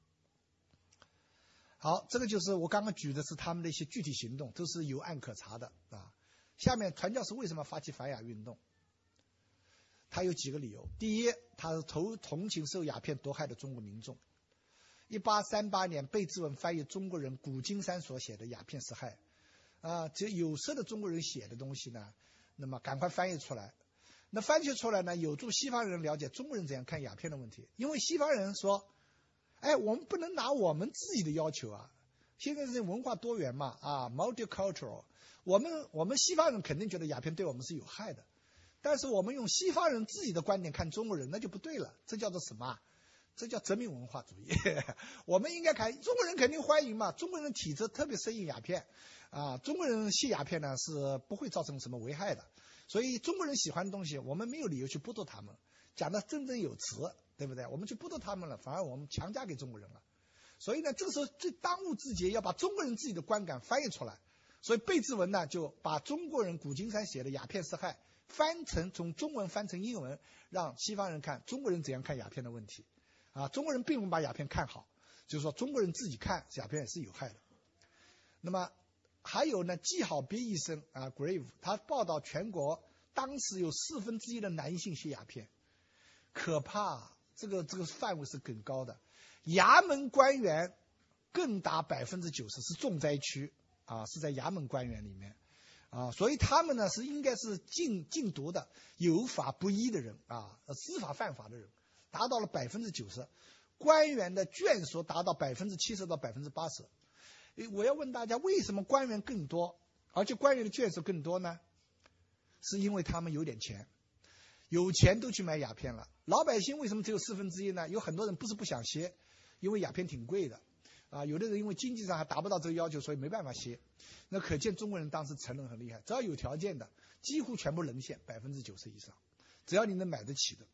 Speaker 1: 好，这个就是我刚刚举的是他们的一些具体行动，都是有案可查的啊。下面传教士为什么发起反鸦运动？他有几个理由。第一，他是同情受鸦片毒害的中国民众。1838年，贝兹文翻译中国人古金山所写的《鸦片实害》这有色的中国人写的东西呢，那么赶快翻译出来。那翻译出来呢，有助西方人了解中国人怎样看鸦片的问题。因为西方人说，我们不能拿我们自己的要求啊，现在是文化多元嘛multicultural， 我们西方人肯定觉得鸦片对我们是有害的。但是我们用西方人自己的观点看中国人，那就不对了，这叫做什么？这叫殖民文化主义。我们应该看中国人肯定欢迎嘛，中国人体质特别适应鸦片中国人吸鸦片呢是不会造成什么危害的，所以中国人喜欢的东西，我们没有理由去剥夺他们，讲的振振有词，对不对？我们去剥夺他们了，反而我们强加给中国人了。所以呢，这个时候最当务之急要把中国人自己的观感翻译出来。所以贝兹文呢就把中国人古金山写的《鸦片实害》从中文翻成英文，让西方人看中国人怎样看鸦片的问题中国人并不把鸦片看好，就是说中国人自己看鸦片也是有害的。那么还有呢，季好别医生Grave 他报道全国当时有1/4的男性吸鸦片，可怕，这个范围是更高的，衙门官员更达90%是重灾区是在衙门官员里面所以他们呢是应该是禁毒的，有法不依的人知法犯法的人达到了90%，官员的眷属达到70%到80%。我要问大家，为什么官员更多，而且官员的眷属更多呢？是因为他们有点钱，有钱都去买鸦片了。老百姓为什么只有1/4呢？有很多人不是不想吸，因为鸦片挺贵的有的人因为经济上还达不到这个要求，所以没办法吸。那可见中国人当时成人很厉害，只要有条件的几乎全部沦陷，90%以上，只要你能买得起的。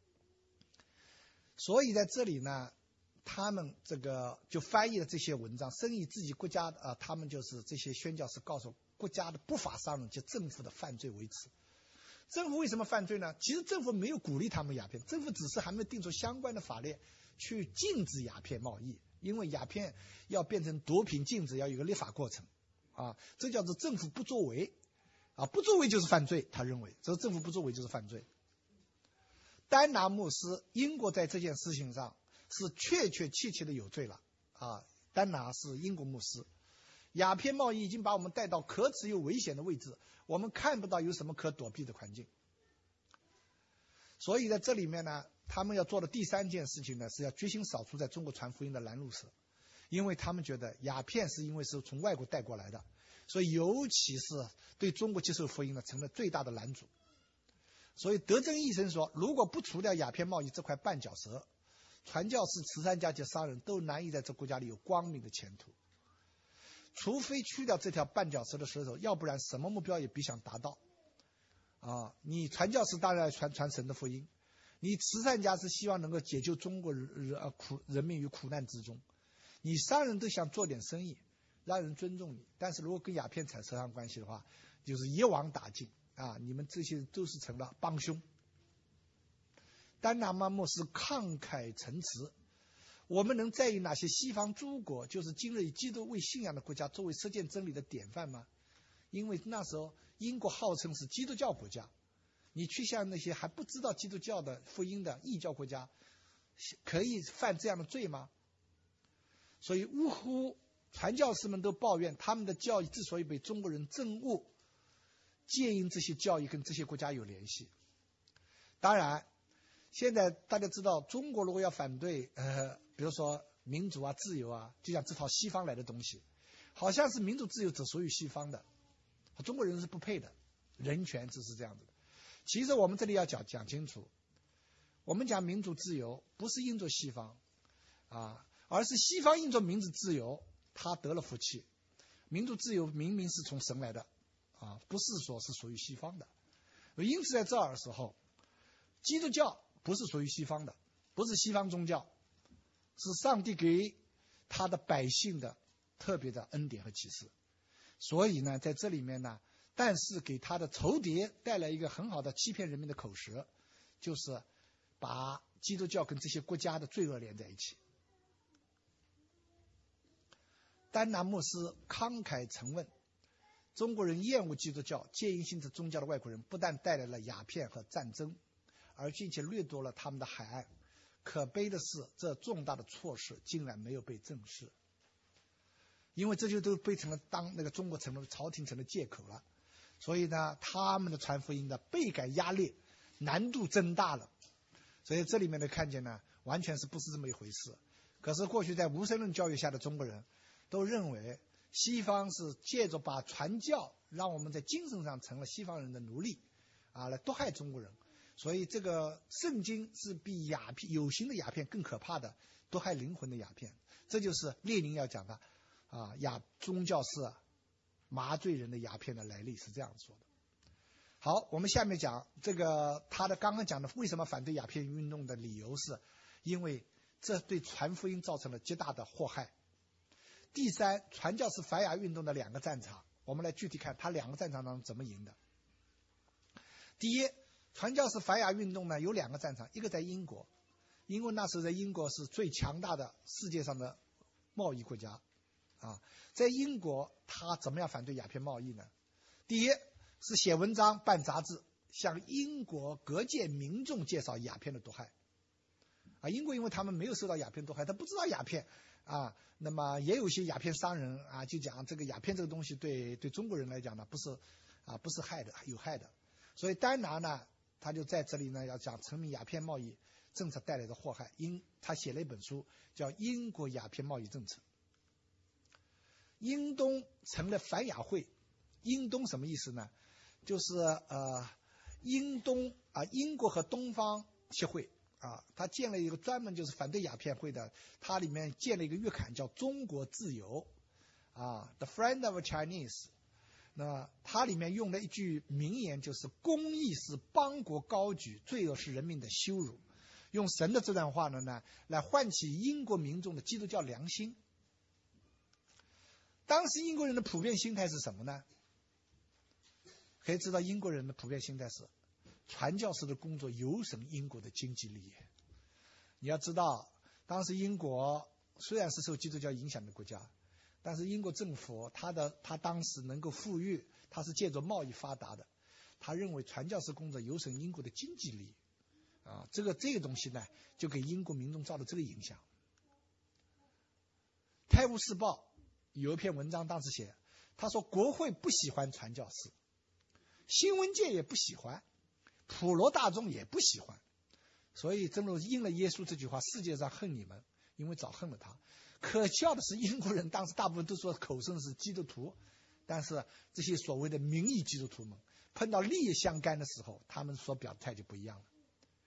Speaker 1: 所以在这里呢，他们这个就翻译了这些文章，声以自己国家的他们就是这些宣教士告诉国家的不法商人及政府的犯罪为耻。政府为什么犯罪呢？其实政府没有鼓励他们鸦片，政府只是还没定出相关的法律去禁止鸦片贸易，因为鸦片要变成毒品禁止要有一个立法过程这叫做政府不作为不作为就是犯罪，他认为这个政府不作为就是犯罪。丹拿牧师，英国在这件事情上是确切的有罪了丹拿是英国牧师，鸦片贸易已经把我们带到可耻又危险的位置，我们看不到有什么可躲避的环境。所以在这里面呢，他们要做的第3件事情呢，是要决心扫除在中国传福音的拦路石，因为他们觉得鸦片是因为是从外国带过来的，所以尤其是对中国接受福音呢成了最大的拦阻。所以德珍医生说，如果不除掉鸦片贸易这块绊脚石， 传教士、慈善家及商人都难以在这国家里有光明的前途。除非去掉这条绊脚石的石头，要不然什么目标也别想达到。你传教士当然要传神的福音，你慈善家是希望能够解救中国人民于苦难之中，你商人都想做点生意，让人尊重你。但是如果跟鸦片扯上关系的话，就是一网打尽你们这些都是成了帮凶。丹拿曼牧师慷慨陈词，我们能在意那些西方诸国，就是今日以基督为信仰的国家，作为实践真理的典范吗？因为那时候英国号称是基督教国家，你去向那些还不知道基督教的福音的异教国家，可以犯这样的罪吗？所以呜呼，传教士们都抱怨，他们的教义之所以被中国人憎恶，皆因这些教义跟这些国家有联系。当然现在大家知道，中国如果要反对比如说民主自由就像这套西方来的东西，好像是民主自由只属于西方的，中国人是不配的，人权只是这样子的。其实我们这里要讲清楚，我们讲民主自由不是因着西方而是西方因着民主自由他得了福气。民主自由明明是从神来的不是说是属于西方的。因此在这儿的时候，基督教不是属于西方的，不是西方宗教，是上帝给他的百姓的特别的恩典和启示。所以呢，在这里面呢，但是给他的仇敌带来一个很好的欺骗人民的口舌，就是把基督教跟这些国家的罪恶连在一起。丹拿牧师慷慨陈问，中国人厌恶基督教，皆因信这宗教的外国人不但带来了鸦片和战争，而且掠夺了他们的海岸。可悲的是，这重大的错事竟然没有被正视，因为这就都被成了那个中国成了朝廷成了借口了。所以呢，他们的传福音的倍感压力，难度增大了。所以这里面的看见呢，完全是不是这么一回事。可是过去在无神论教育下的中国人都认为，西方是借着把传教让我们在精神上成了西方人的奴隶来毒害中国人。所以这个圣经是比鸦片有形的鸦片更可怕的毒害灵魂的鸦片。这就是列宁要讲的宗教是麻醉人的鸦片的来历，是这样说的。好，我们下面讲这个他的刚刚讲的为什么反对鸦片运动的理由，是因为这对传福音造成了极大的祸害。第三，传教士反鸦运动的两个战场，我们来具体看他两个战场当中怎么赢的。第一，传教士反鸦运动呢有两个战场，一个在英国，因为那时候在英国是最强大的世界上的贸易国家在英国他怎么样反对鸦片贸易呢？第一是写文章办杂志，向英国各界民众介绍鸦片的毒害英国因为他们没有受到鸦片毒害，他不知道鸦片那么也有些鸦片商人就讲这个鸦片这个东西对中国人来讲呢不是害的，有害的。所以丹拿呢他就在这里呢要讲成名鸦片贸易政策带来的祸害，他写了一本书叫《英国鸦片贸易政策》。英东成了反鸦会，英东什么意思呢？就是英国和东方协会他建了一个专门就是反对鸦片会的，他里面建了一个月刊叫中国自由The Friend of Chinese。那它里面用了一句名言，就是公义是邦国高举，罪恶是人民的羞辱。用神的这段话呢来唤起英国民众的基督教良心。当时英国人的普遍心态是什么呢？可以知道英国人的普遍心态是传教士的工作有损英国的经济利益。你要知道，当时英国虽然是受基督教影响的国家，但是英国政府他当时能够富裕，他是借着贸易发达的，他认为传教士工作有损英国的经济利益这个东西呢就给英国民众造了这个影响。泰晤士报有一篇文章当时写，他说国会不喜欢传教士，新闻界也不喜欢，普罗大众也不喜欢，所以正如应了耶稣这句话，世界上恨你们，因为早恨了他。可笑的是英国人当时大部分都说口声是基督徒，但是这些所谓的名义基督徒们碰到利益相干的时候，他们所表的态就不一样了。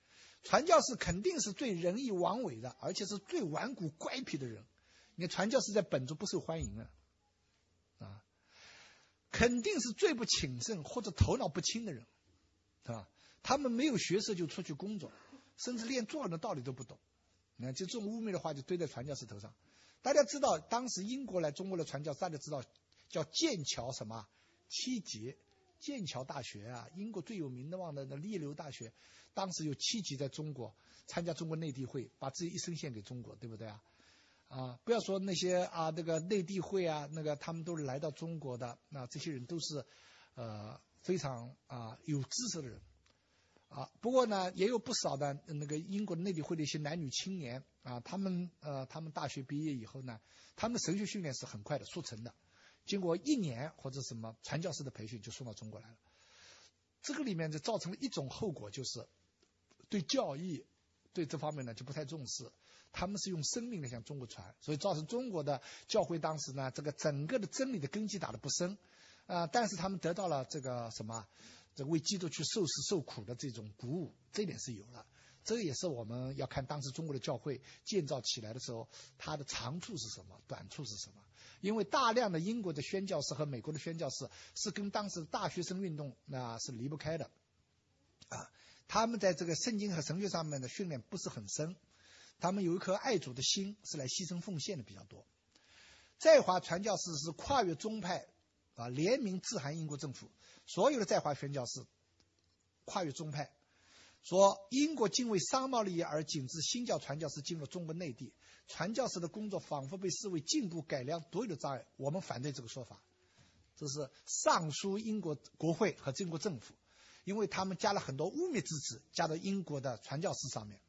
Speaker 1: 传教士肯定是最仁义王伟的，而且是最顽固乖僻的人。你看传教士在本族不受欢迎啊，肯定是最不谨慎或者头脑不清的人啊。他们没有学识就出去工作，甚至连做人的道理都不懂。你看，就这种污蔑的话就堆在传教士头上。大家知道，当时英国来中国的传教士，大家知道叫剑桥什么7级，剑桥大学啊，英国最有名的那一流大学，当时有7级在中国参加中国内地会，把自己一生献给中国，对不对啊？不要说那些那个内地会啊，那个他们都是来到中国的，那这些人都是非常有知识的人不过呢，也有不少的那个英国内地会的一些男女青年他们大学毕业以后呢，他们的神学训练是很快的速成的，经过1年或者什么传教士的培训就送到中国来了。这个里面就造成了一种后果，就是对教义对这方面呢就不太重视，他们是用生命来向中国传，所以造成中国的教会当时呢这个整个的真理的根基打得不深但是他们得到了这个什么这为基督去受死受苦的这种鼓舞，这一点是有了。这个也是我们要看当时中国的教会建造起来的时候，它的长处是什么，短处是什么。因为大量的英国的宣教士和美国的宣教士是跟当时的大学生运动是离不开的他们在这个圣经和神学上面的训练不是很深，他们有一颗爱主的心，是来牺牲奉献的比较多。在华传教士是跨越宗派联名致函英国政府，所有的在华宣教士跨越宗派，说英国敬畏商贸利益而禁止新教传教士进入中国内地，传教士的工作仿佛被视为进步改良独有的障碍，我们反对这个说法。这是上书英国国会和英国政府，因为他们加了很多污蔑之词加到英国的传教士上面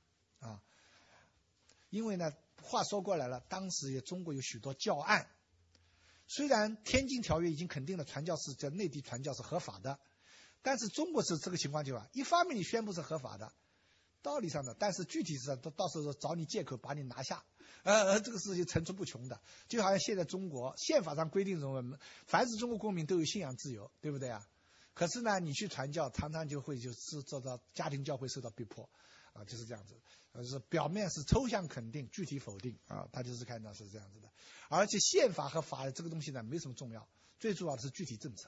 Speaker 1: 因为呢话说过来了，当时也中国有许多教案，虽然天津条约已经肯定了传教士在内地传教是合法的，但是中国是这个情况就一方面你宣布是合法的道理上的，但是具体是到时候找你借口把你拿下这个事情层出不穷的。就好像现在中国宪法上规定什么，凡是中国公民都有信仰自由，对不对可是呢你去传教常常就会受到家庭教会受到逼迫就是这样子就是表面是抽象肯定具体否定他就是看到是这样子的。而且宪法和法律这个东西呢没什么重要，最重要的是具体政策。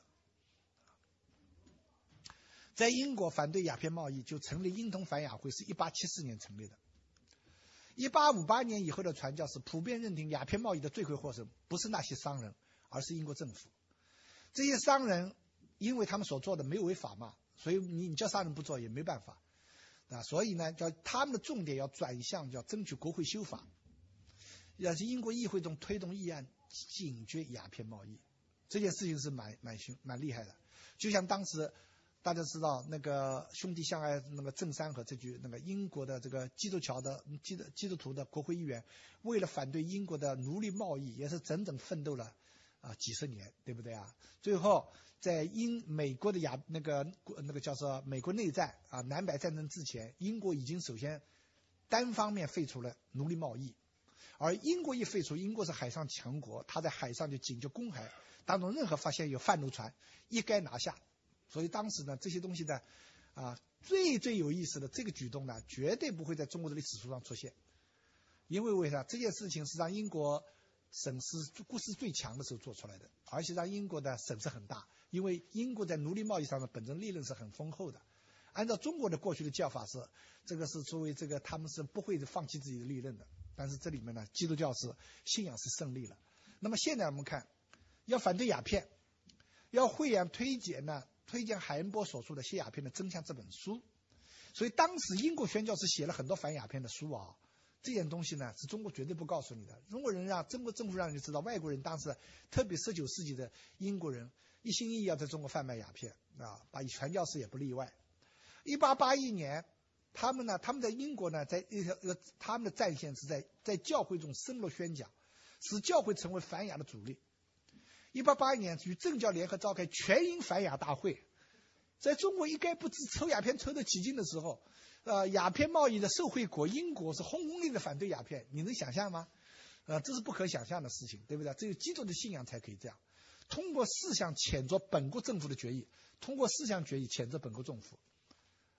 Speaker 1: 在英国反对鸦片贸易，就成立英同反鸦会，是1874年成立的。1858年以后的传教士普遍认定鸦片贸易的罪魁祸首不是那些商人，而是英国政府。这些商人因为他们所做的没有违法嘛，所以你叫商人不做也没办法所以呢叫他们的重点要转向叫争取国会修法，要是英国议会中推动议案禁绝鸦片贸易。这件事情是蛮厉害的。就像当时大家知道那个兄弟相爱那个郑山和这句那个英国的这个基督徒的国会议员，为了反对英国的奴隶贸易也是整整奋斗了几十年，对不对最后在美国的那个叫做美国内战南北战争之前，英国已经首先单方面废除了奴隶贸易，而英国一废除，英国是海上强国，他在海上就警觉公海当中任何发现有贩奴船一概拿下。所以当时呢这些东西呢最有意思的这个举动呢绝对不会在中国的历史书上出现。因为啥？这件事情是让英国损失故事最强的时候做出来的，而且让英国的损失很大，因为英国在奴隶贸易上的本身利润是很丰厚的。按照中国的过去的叫法是，这个是作为这个他们是不会放弃自己的利润的，但是这里面呢基督教是信仰是胜利了。那么现在我们看要反对鸦片，要惠阳推荐海恩波所述的写鸦片的真相这本书，所以当时英国宣教士写了很多反鸦片的书这件东西呢是中国绝对不告诉你的。中国人中国政府让你知道，外国人当时特别19世纪的英国人一心一意要在中国贩卖鸦片把传教士也不例外。1881年他们在英国呢在他们的战线是在教会中深入宣讲，使教会成为反鸦的主力。1881年与政教联合召开全英反鸦大会，在中国一概不知抽鸦片抽得起劲的时候鸦片贸易的受惠国英国是轰轰烈烈的反对鸦片，你能想象吗？这是不可想象的事情，对不对？只有基督的信仰才可以这样，通过思想谴责本国政府的决议，通过思想决议谴责本国政府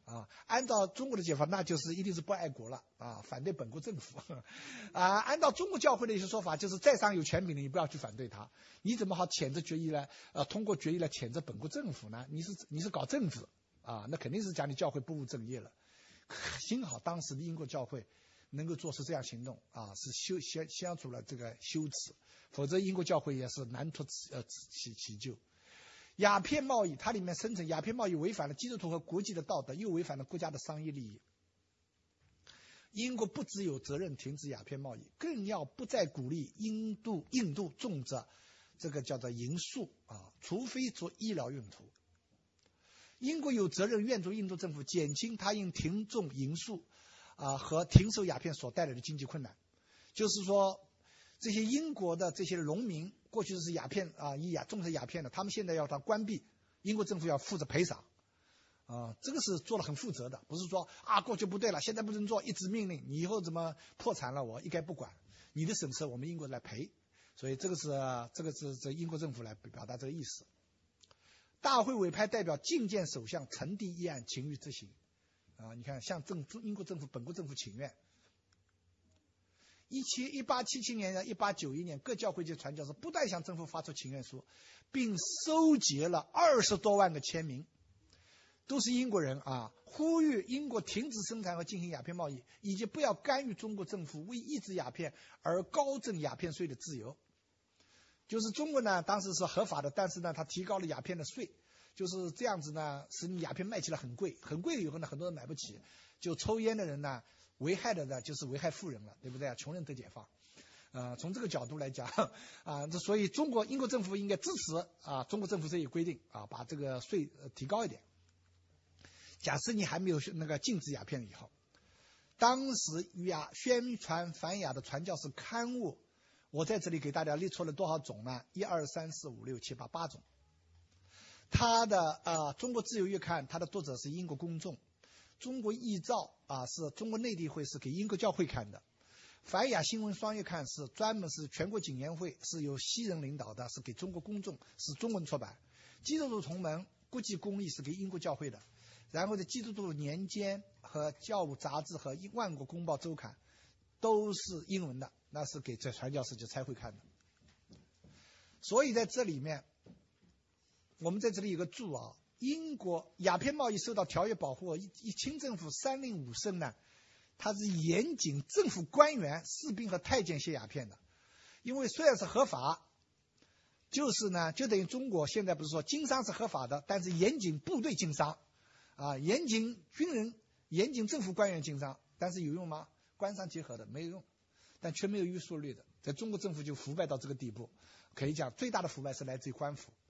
Speaker 1: 按照中国的解法，那就是一定是不爱国了反对本国政府按照中国教会的一些说法，就是在上有权柄的，你不要去反对他。你怎么好谴责决议呢？通过决议来谴责本国政府呢？你是搞政治那肯定是讲你教会不务正业了。幸好当时的英国教会能够做出这样行动是消除了这个羞耻，否则英国教会也是难脱其咎。鸦片贸易，它里面声称鸦片贸易违反了基督徒和国际的道德，又违反了国家的商业利益。英国不只有责任停止鸦片贸易，更要不再鼓励印度种植这个叫做罂粟除非做医疗用途。英国有责任援助印度政府减轻它因停种罂粟和停售鸦片所带来的经济困难。就是说，这些英国的这些农民过去是鸦片种植鸦片的，他们现在要它关闭，英国政府要负责赔偿这个是做得很负责的，不是说过去不对了，现在不能做，一纸命令，你以后怎么破产了我一概不管，你的损失我们英国来赔。所以这个是英国政府来表达这个意思。大会委派代表觐见首相，呈递议案，请予执行你看向英国政府本国政府请愿。1877年到1891年，各教会及传教士不断向政府发出请愿书，并收集了20多万个签名，都是英国人呼吁英国停止生产和进行鸦片贸易，以及不要干预中国政府为抑制鸦片而高征鸦片税的自由。就是中国呢当时是合法的，但是呢他提高了鸦片的税，就是这样子呢使你鸦片卖起来很贵，很贵以后呢很多人买不起，就抽烟的人呢危害的呢就是危害富人了，对不对穷人得解放从这个角度来讲所以英国政府应该支持中国政府这一规定把这个税提高一点。假设你还没有那个禁止鸦片以后，当时宣传反鸦的传教士刊物，我在这里给大家列出了多少种呢？1、2、3、4、5、6、7、8种。他的中国自由月刊，他的作者是英国公众。中国译照是中国内地会，是给英国教会看的。反鸦新闻双月刊是专门是全国警研会，是由西人领导的，是给中国公众，是中文出版。基督徒同盟国际公益是给英国教会的。然后的基督徒年间和教务杂志和万国公报周刊都是英文的，那是给这传教士就才会看的。所以在这里面我们在这里有个注英国鸦片贸易受到条约保护，清政府305省呢，它是严禁政府官员、士兵和太监吸鸦片的。因为虽然是合法，就是呢就等于中国现在不是说经商是合法的，但是严禁部队经商严禁军人、严禁政府官员经商，但是有用吗？官商结合的没有用，但却没有约束力的。在中国政府就腐败到这个地步，可以讲最大的腐败是来自于官府。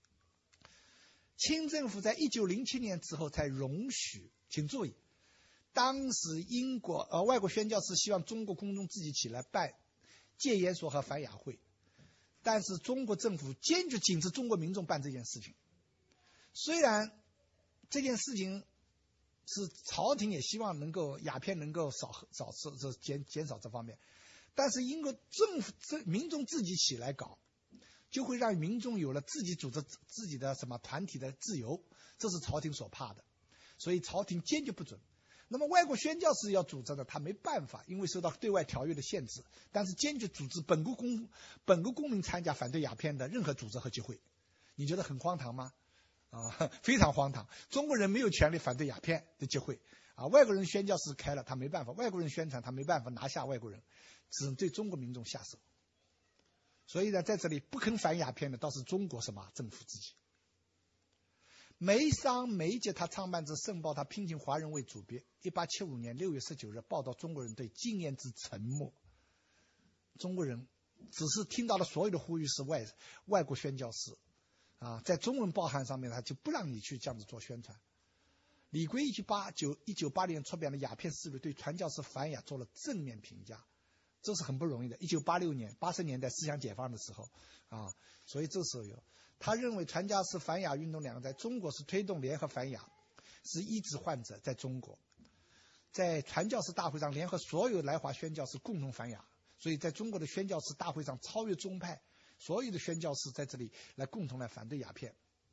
Speaker 1: 清政府在1907年之后才容许，请注意，当时英国外国宣教士希望中国公众自己起来办戒严所和反鸦会，但是中国政府坚决禁止中国民众办这件事情。虽然这件事情是朝廷也希望能够鸦片能够减少这方面，但是英国政府民众自己起来搞，就会让民众有了自己组织自己的什么团体的自由，这是朝廷所怕的，所以朝廷坚决不准。那么外国宣教士要组织的，他没办法，因为受到对外条约的限制，但是坚决组织本国公民参加反对鸦片的任何组织和集会。你觉得很荒唐吗？非常荒唐。中国人没有权利反对鸦片的集会外国人宣教士开了，他没办法，外国人宣传他没办法拿下外国人，只能对中国民众下手。所以呢，在这里不肯反鸦片的倒是中国什么政府自己。梅桑梅杰他创办之《圣报》，他聘请华人为主编。1875年6月19日报道中国人对禁烟之沉默。中国人只是听到了所有的呼吁是外国宣教士在中文报函上面他就不让你去这样子做宣传。李圭1980年出版的《鸦片思维》对传教士反鸦做了正面评价，这是很不容易的。1986年80年代思想解放的时候所以这时候有他认为传教士反鸦运动两个在中国是推动联合反鸦，是医治患者在中国，在传教士大会上联合所有来华宣教士共同反鸦，所以在中国的宣教士大会上超越宗派，所有的宣教士在这里来共同来反对鸦片。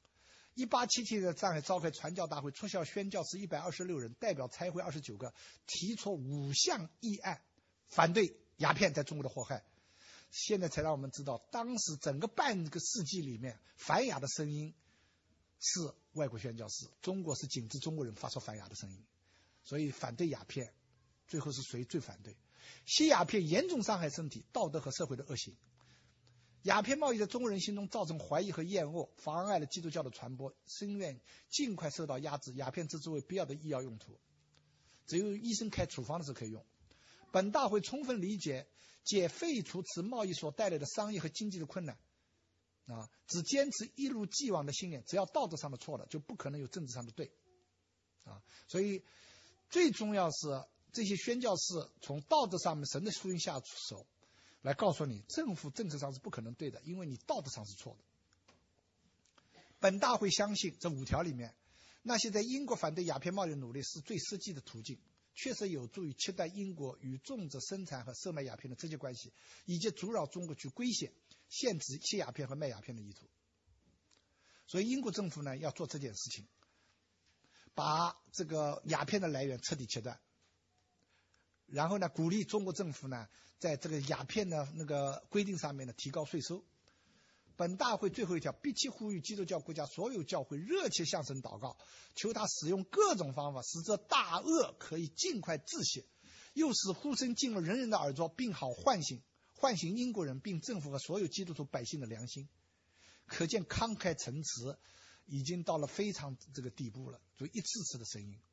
Speaker 1: 1877年上海召开传教大会，出校宣教士126人，代表差会29个，提出5项议案，反对鸦片在中国的祸害。现在才让我们知道，当时整个半个世纪里面，反鸦的声音是外国宣教士，中国是禁止中国人发出反鸦的声音。所以反对鸦片，最后是谁最反对？吸鸦片严重伤害身体、道德和社会的恶行。鸦片贸易在中国人心中造成怀疑和厌恶，妨碍了基督教的传播，深愿尽快受到压制。鸦片只作为必要的医药用途，只有医生开处方的时候可以用。本大会充分理解解废除此贸易所带来的商业和经济的困难，只坚持一如既往的信念，只要道德上的错了，就不可能有政治上的对。所以最重要是这些宣教士从道德上面神的福音下手，来告诉你政府政策上是不可能对的，因为你道德上是错的。本大会相信这5条里面，那些在英国反对鸦片贸易的努力是最实际的途径，确实有助于切断英国与种植、生产和售卖鸦片的直接关系，以及阻扰中国去规限、限制吸鸦片和卖鸦片的意图。所以英国政府呢要做这件事情，把这个鸦片的来源彻底切断。然后呢，鼓励中国政府呢，在这个鸦片的那个规定上面呢，提高税收。本大会最后一条，必须呼吁基督教国家所有教会热切向神祷告，求他使用各种方法，使这大恶可以尽快止息，又使呼声进入人人的耳朵，并好唤醒英国人并政府和所有基督徒百姓的良心。可见慷慨陈词已经到了非常这个地步了，就一次次的声音。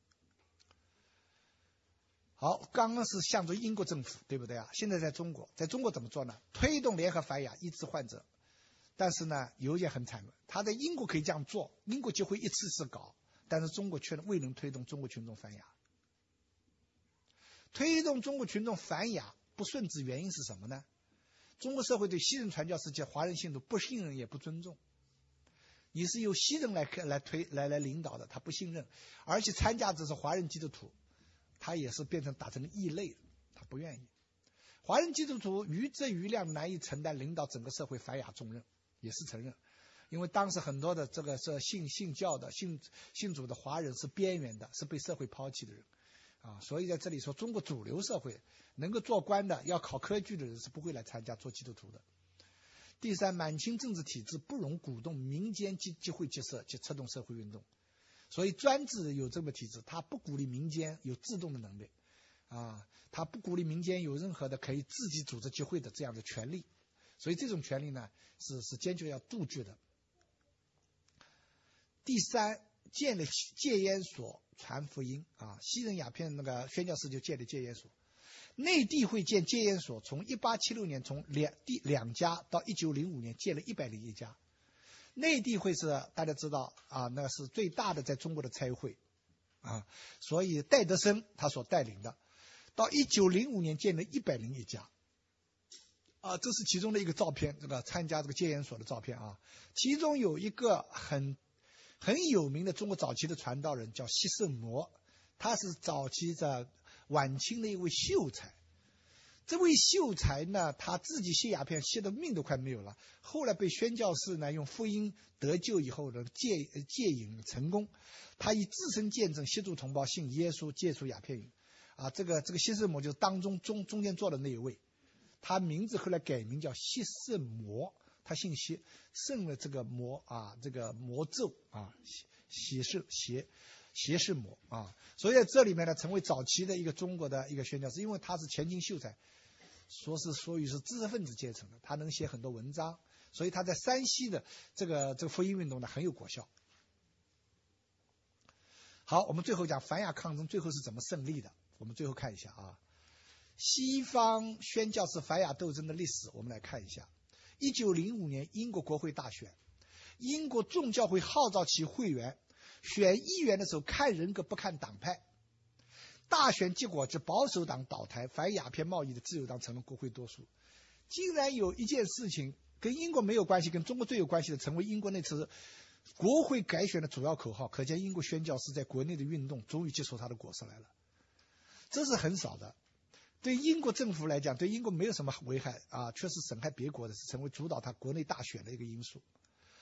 Speaker 1: 好，刚刚是向着英国政府，对不对啊？现在在中国怎么做呢？推动联合反鸦，医治患者。但是呢，有一点很惨，他在英国可以这样做，英国就会一次次搞，但是中国却未能推动中国群众反鸦。推动中国群众反鸦不顺之原因是什么呢？中国社会对西人传教士及华人信徒不信任也不尊重。你是由西人来领导的，他不信任，而且参加者是华人基督徒，他也是变成打成异类，他不愿意。华人基督徒余则余量难以承担领导整个社会反鸦重任，也是承认，因为当时很多的这个是信教的信主的华人是边缘的，是被社会抛弃的人所以在这里说，中国主流社会能够做官的要考科举的人是不会来参加做基督徒的。第三，满清政治体制不容鼓动民间集会结社及策动社会运动，所以专制有这么体制，他不鼓励民间有自动的能力他不鼓励民间有任何的可以自己组织集会的这样的权利，所以这种权利呢是坚决要杜绝的。第三，建立戒烟所传福音西人鸦片那个宣教士就建立戒烟所。内地会建戒烟所，从1876年从2家到1905年建了101家。内地会是大家知道那是最大的在中国的差会所以戴德生他所带领的，到1905年建了101家这是其中的一个照片，这个参加这个戒烟所的照片其中有一个很有名的中国早期的传道人叫西圣摩，他是早期在晚清的一位秀才。这位秀才呢，他自己吸鸦片吸的命都快没有了，后来被宣教士呢用福音得救以后呢戒瘾成功，他以自身见证协助同胞信耶稣，戒除鸦片瘾这个西圣摩就是当中间坐的那一位，他名字后来改名叫西圣摩，他姓西，圣了这个魔这个魔咒邪是魔所以在这里面呢，成为早期的一个中国的一个宣教士，因为他是前清秀才，所以是知识分子阶层的，他能写很多文章，所以他在山西的这个福音运动呢很有果效。好，我们最后讲反鸦抗争最后是怎么胜利的，我们最后看一下西方宣教士反鸦斗争的历史，我们来看一下。1905年英国国会大选，英国众教会号召其会员选议员的时候看人格不看党派，大选结果是保守党倒台，反鸦片贸易的自由党成了国会多数。竟然有一件事情跟英国没有关系，跟中国最有关系的，成为英国那次国会改选的主要口号，可见英国宣教士在国内的运动终于结出它的果实来了。这是很少的，对英国政府来讲，对英国没有什么危害却是损害别国的，是成为主导他国内大选的一个因素。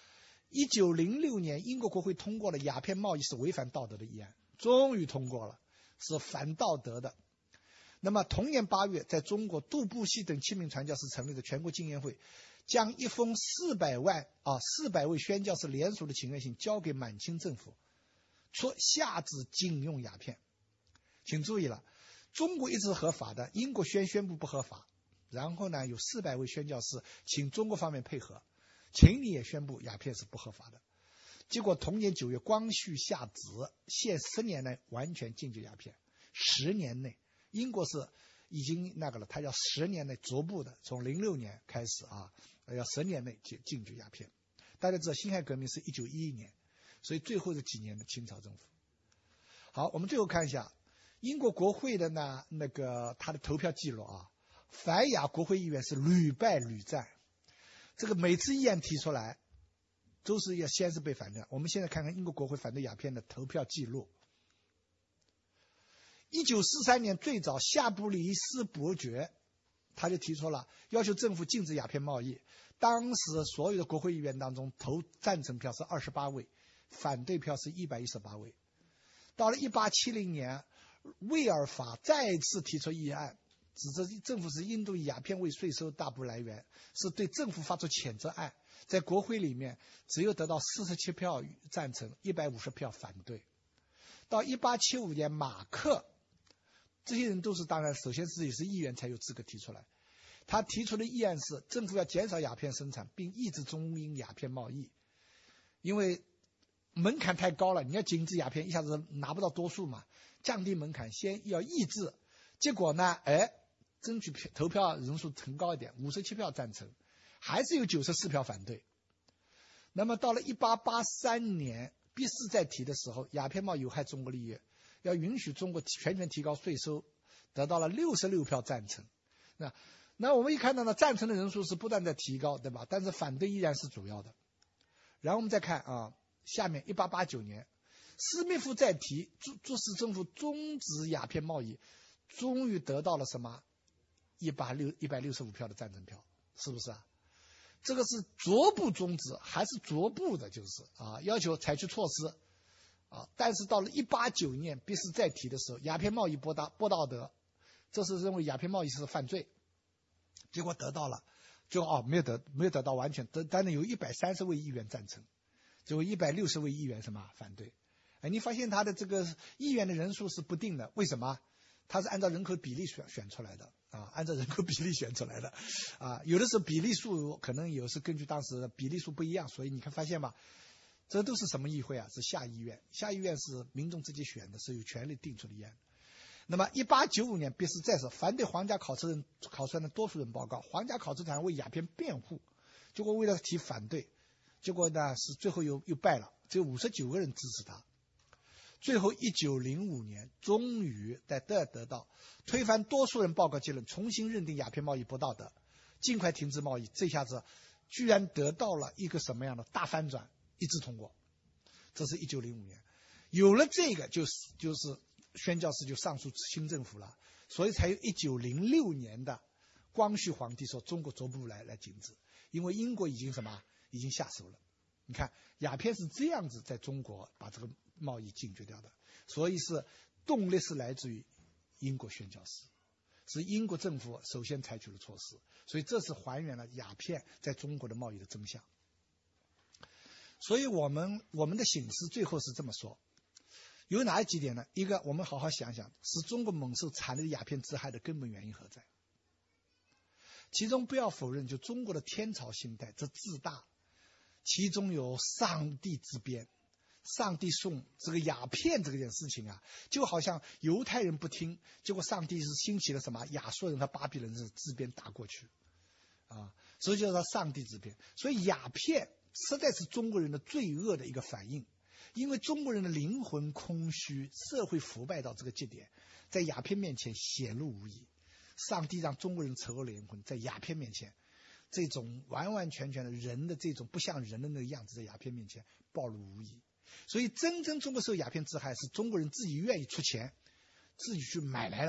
Speaker 1: 1906年，英国国会通过了鸦片贸易是违反道德的议案，终于通过了，是反道德的。那么同年8月，在中国杜布希等7名传教士成立的全国禁烟会，将一封400位宣教士联署的请愿信交给满清政府，下旨禁用鸦片。请注意了，中国一直合法的，英国宣布不合法，然后呢，有400位宣教士请中国方面配合，请你也宣布鸦片是不合法的。结果同年9月，光绪下旨，限10年内完全禁止鸦片。10年内，英国是已经那个了，它要10年内逐步的，从06年开始要10年内禁止鸦片。大家知道辛亥革命是1911年，所以最后这几年的清朝政府。好，我们最后看一下英国国会的他的投票记录反鸦国会议员是屡败屡战，这个每次议案提出来都是要先是被反对。我们现在看看英国国会反对鸦片的投票记录。1943年最早夏布里斯伯爵他就提出了要求政府禁止鸦片贸易，当时所有的国会议员当中投赞成票是28位，反对票是118位。到了1870年，威尔法再次提出议案，指责政府是印度鸦片为税收大部来源，是对政府发出谴责案。在国会里面只有得到47票赞成，150票反对。到1875年，马克，这些人都是当然首先自己是议员才有资格提出来。他提出的议案是政府要减少鸦片生产，并抑制中英鸦片贸易，因为门槛太高了，你要禁止鸦片一下子拿不到多数嘛，降低门槛，先要抑制。结果呢，争取投票人数很高一点，57票赞成，还是有94票反对。那么到了1883年，毕士在提的时候，鸦片贸易有害中国利益，要允许中国全权提高税收，得到了66票赞成。那我们一看到呢，赞成的人数是不断在提高，对吧？但是反对依然是主要的。然后我们再看下面1889年，斯密夫再提促使政府终止鸦片贸易，终于得到了什么？165票的赞成票，是不是啊？这个是逐步终止，还是逐步的，就是要求采取措施但是到了189年，毕士再提的时候，鸦片贸易不道德，这是认为鸦片贸易是犯罪，结果得到了，最后没有得到完全，但是有130位议员赞成，结果160位议员反对。你发现他的这个议员的人数是不定的，为什么？他是按照人口比例选出来的按照人口比例选出来的有的时候比例数可能有是根据当时的比例数不一样，所以你看发现吧，这都是什么议会是下议院，下议院是民众自己选的，是有权利定出的议案。那么1895年，毕士再是反对皇家考试团的多数人报告，皇家考试团为鸦片辩护，结果为了提反对，结果呢是最后又败了，只有59个人支持他。最后1905年终于在得到推翻多数人报告结论，重新认定鸦片贸易不道德，尽快停止贸易。这下子居然得到了一个什么样的大翻转，一致通过。这是1905年，有了这个就是宣教士就上诉新政府了，所以才有1906年的光绪皇帝说中国逐步来禁止，因为英国已经下手了。你看鸦片是这样子在中国把这个贸易禁绝掉的，所以是动力是来自于英国宣教士，是英国政府首先采取了措施，所以这是还原了鸦片在中国的贸易的真相。所以我们的省思最后是这么说，有哪几点呢？一个，我们好好想想，使中国猛受惨烈鸦片之害的根本原因何在？其中不要否认，就中国的天朝心态，这自大，其中有上帝之鞭。上帝送这个鸦片这件事情就好像犹太人不听，结果上帝是兴起了什么亚述人和巴比伦人之鞭打过去所以叫做上帝之鞭。所以鸦片实在是中国人的罪恶的一个反应，因为中国人的灵魂空虚，社会腐败到这个极点，在鸦片面前显露无遗。上帝让中国人丑恶的灵魂在鸦片面前，这种完完全全的人的这种不像人的那个样子，在鸦片面前暴露无遗。所以真正中国受鸦片之害是中国人自己愿意出钱，自己去买来了，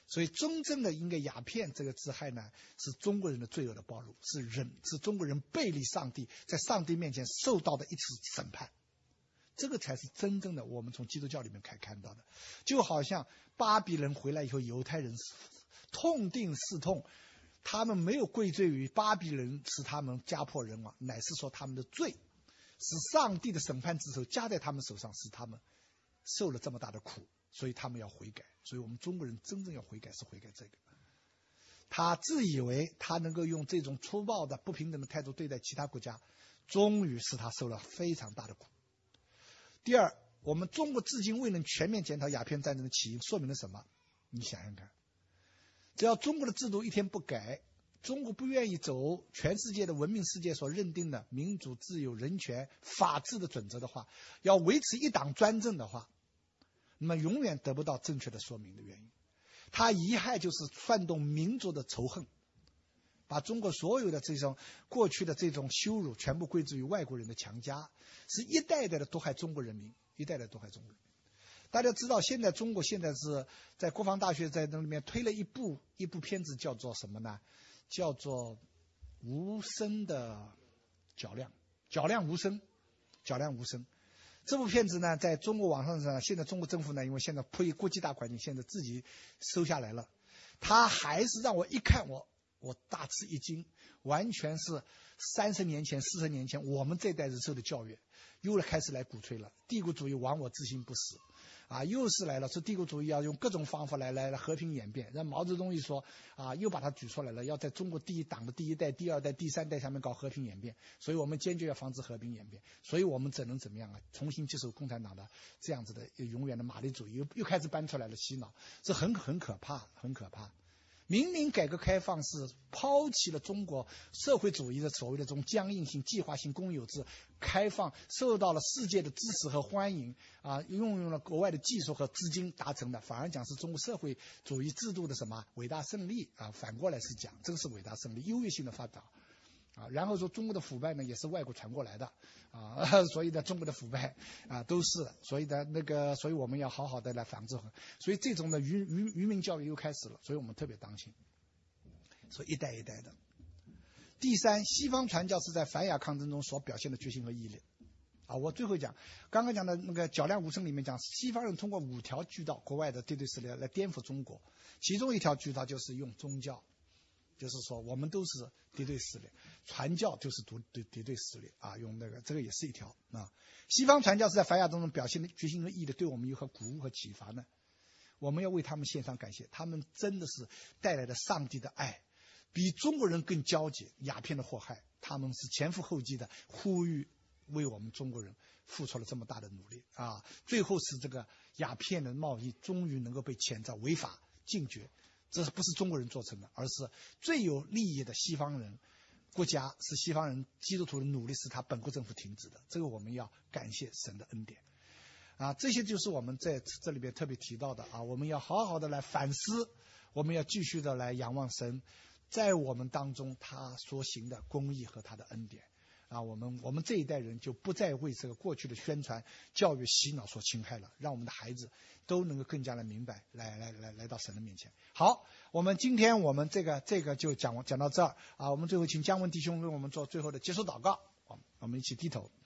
Speaker 1: 所以真正的应该鸦片这个支害呢，是中国人的罪恶的暴露，是中国人背离上帝，在上帝面前受到的一次审判。这个才是真正的我们从基督教里面可以看到的。就好像巴比伦回来以后，犹太人痛定思痛，他们没有归罪于巴比伦使他们家破人亡，乃是说他们的罪是上帝的审判之手加在他们手上，使他们受了这么大的苦，所以他们要悔改。所以我们中国人真正要悔改是悔改这个。他自以为他能够用这种粗暴的不平等的态度对待其他国家，终于使他受了非常大的苦。第二，我们中国至今未能全面检讨鸦片战争的起因，说明了什么？你想想看，只要中国的制度一天不改，中国不愿意走全世界的文明世界所认定的民主、自由、人权、法治的准则的话，要维持一党专政的话，那么永远得不到正确的说明的原因。它遗害就是煽动民族的仇恨，把中国所有的这种过去的这种羞辱全部归之于外国人的强加，是一代代的毒害中国人民，一代代毒害中国人民。大家知道，中国现在是在国防大学在那里面推了一部片子，叫做什么呢？叫做无声的较量，较量无声。这部片子呢，在中国网上，现在中国政府呢，因为现在迫于国际大环境，现在自己收下来了。他还是让我一看，我大吃一惊，完全是30年前、40年前我们这代人受的教育，又开始来鼓吹了，帝国主义亡我之心不死。又是来了，说帝国主义要用各种方法来和平演变。让毛泽东一说又把它举出来了，要在中国第一党的第一代、第二代、第三代下面搞和平演变。所以我们坚决要防止和平演变。所以我们只能怎么样重新接受共产党的这样子的永远的马列主义，又开始搬出来了洗脑，这很可怕，很可怕。明明改革开放是抛弃了中国社会主义的所谓的这种僵硬性、计划性公有制，开放受到了世界的支持和欢迎运用了国外的技术和资金达成的，反而讲是中国社会主义制度的什么伟大胜利反过来是讲这是伟大胜利、优越性的发展然后说中国的腐败呢也是外国传过来的所以呢中国的腐败都是，所以呢所以我们要好好的来防治，所以这种的愚民教育又开始了，所以我们特别当心，所以一代一代的。第三，西方传教是在反亚抗争中所表现的决心和毅力我最后讲，刚刚讲的那个较量无声里面讲，西方人通过5条渠道，国外的敌对势力来颠覆中国，其中一条渠道就是用宗教，就是说我们都是敌对势力，传教就是敌对势力用这个也是一条西方传教是在反亚中表现的决心和毅力，对我们有何鼓舞和启发呢？我们要为他们献上感谢，他们真的是带来了上帝的爱，比中国人更焦急鸦片的祸害，他们是前赴后继的呼吁为我们中国人付出了这么大的努力最后是这个鸦片的贸易终于能够被谴责违法禁绝，这不是中国人做成的，而是最有利益的西方人国家，是西方人基督徒的努力使他本国政府停止的，这个我们要感谢神的恩典这些就是我们在这里边特别提到的我们要好好的来反思，我们要继续的来仰望神在我们当中他所行的公义和他的恩典我们这一代人就不再为这个过去的宣传教育洗脑所侵害了，让我们的孩子都能够更加的明白来到神的面前。好，我们今天我们这个就讲到这儿我们最后请姜文弟兄为我们做最后的结束祷告，我们一起低头。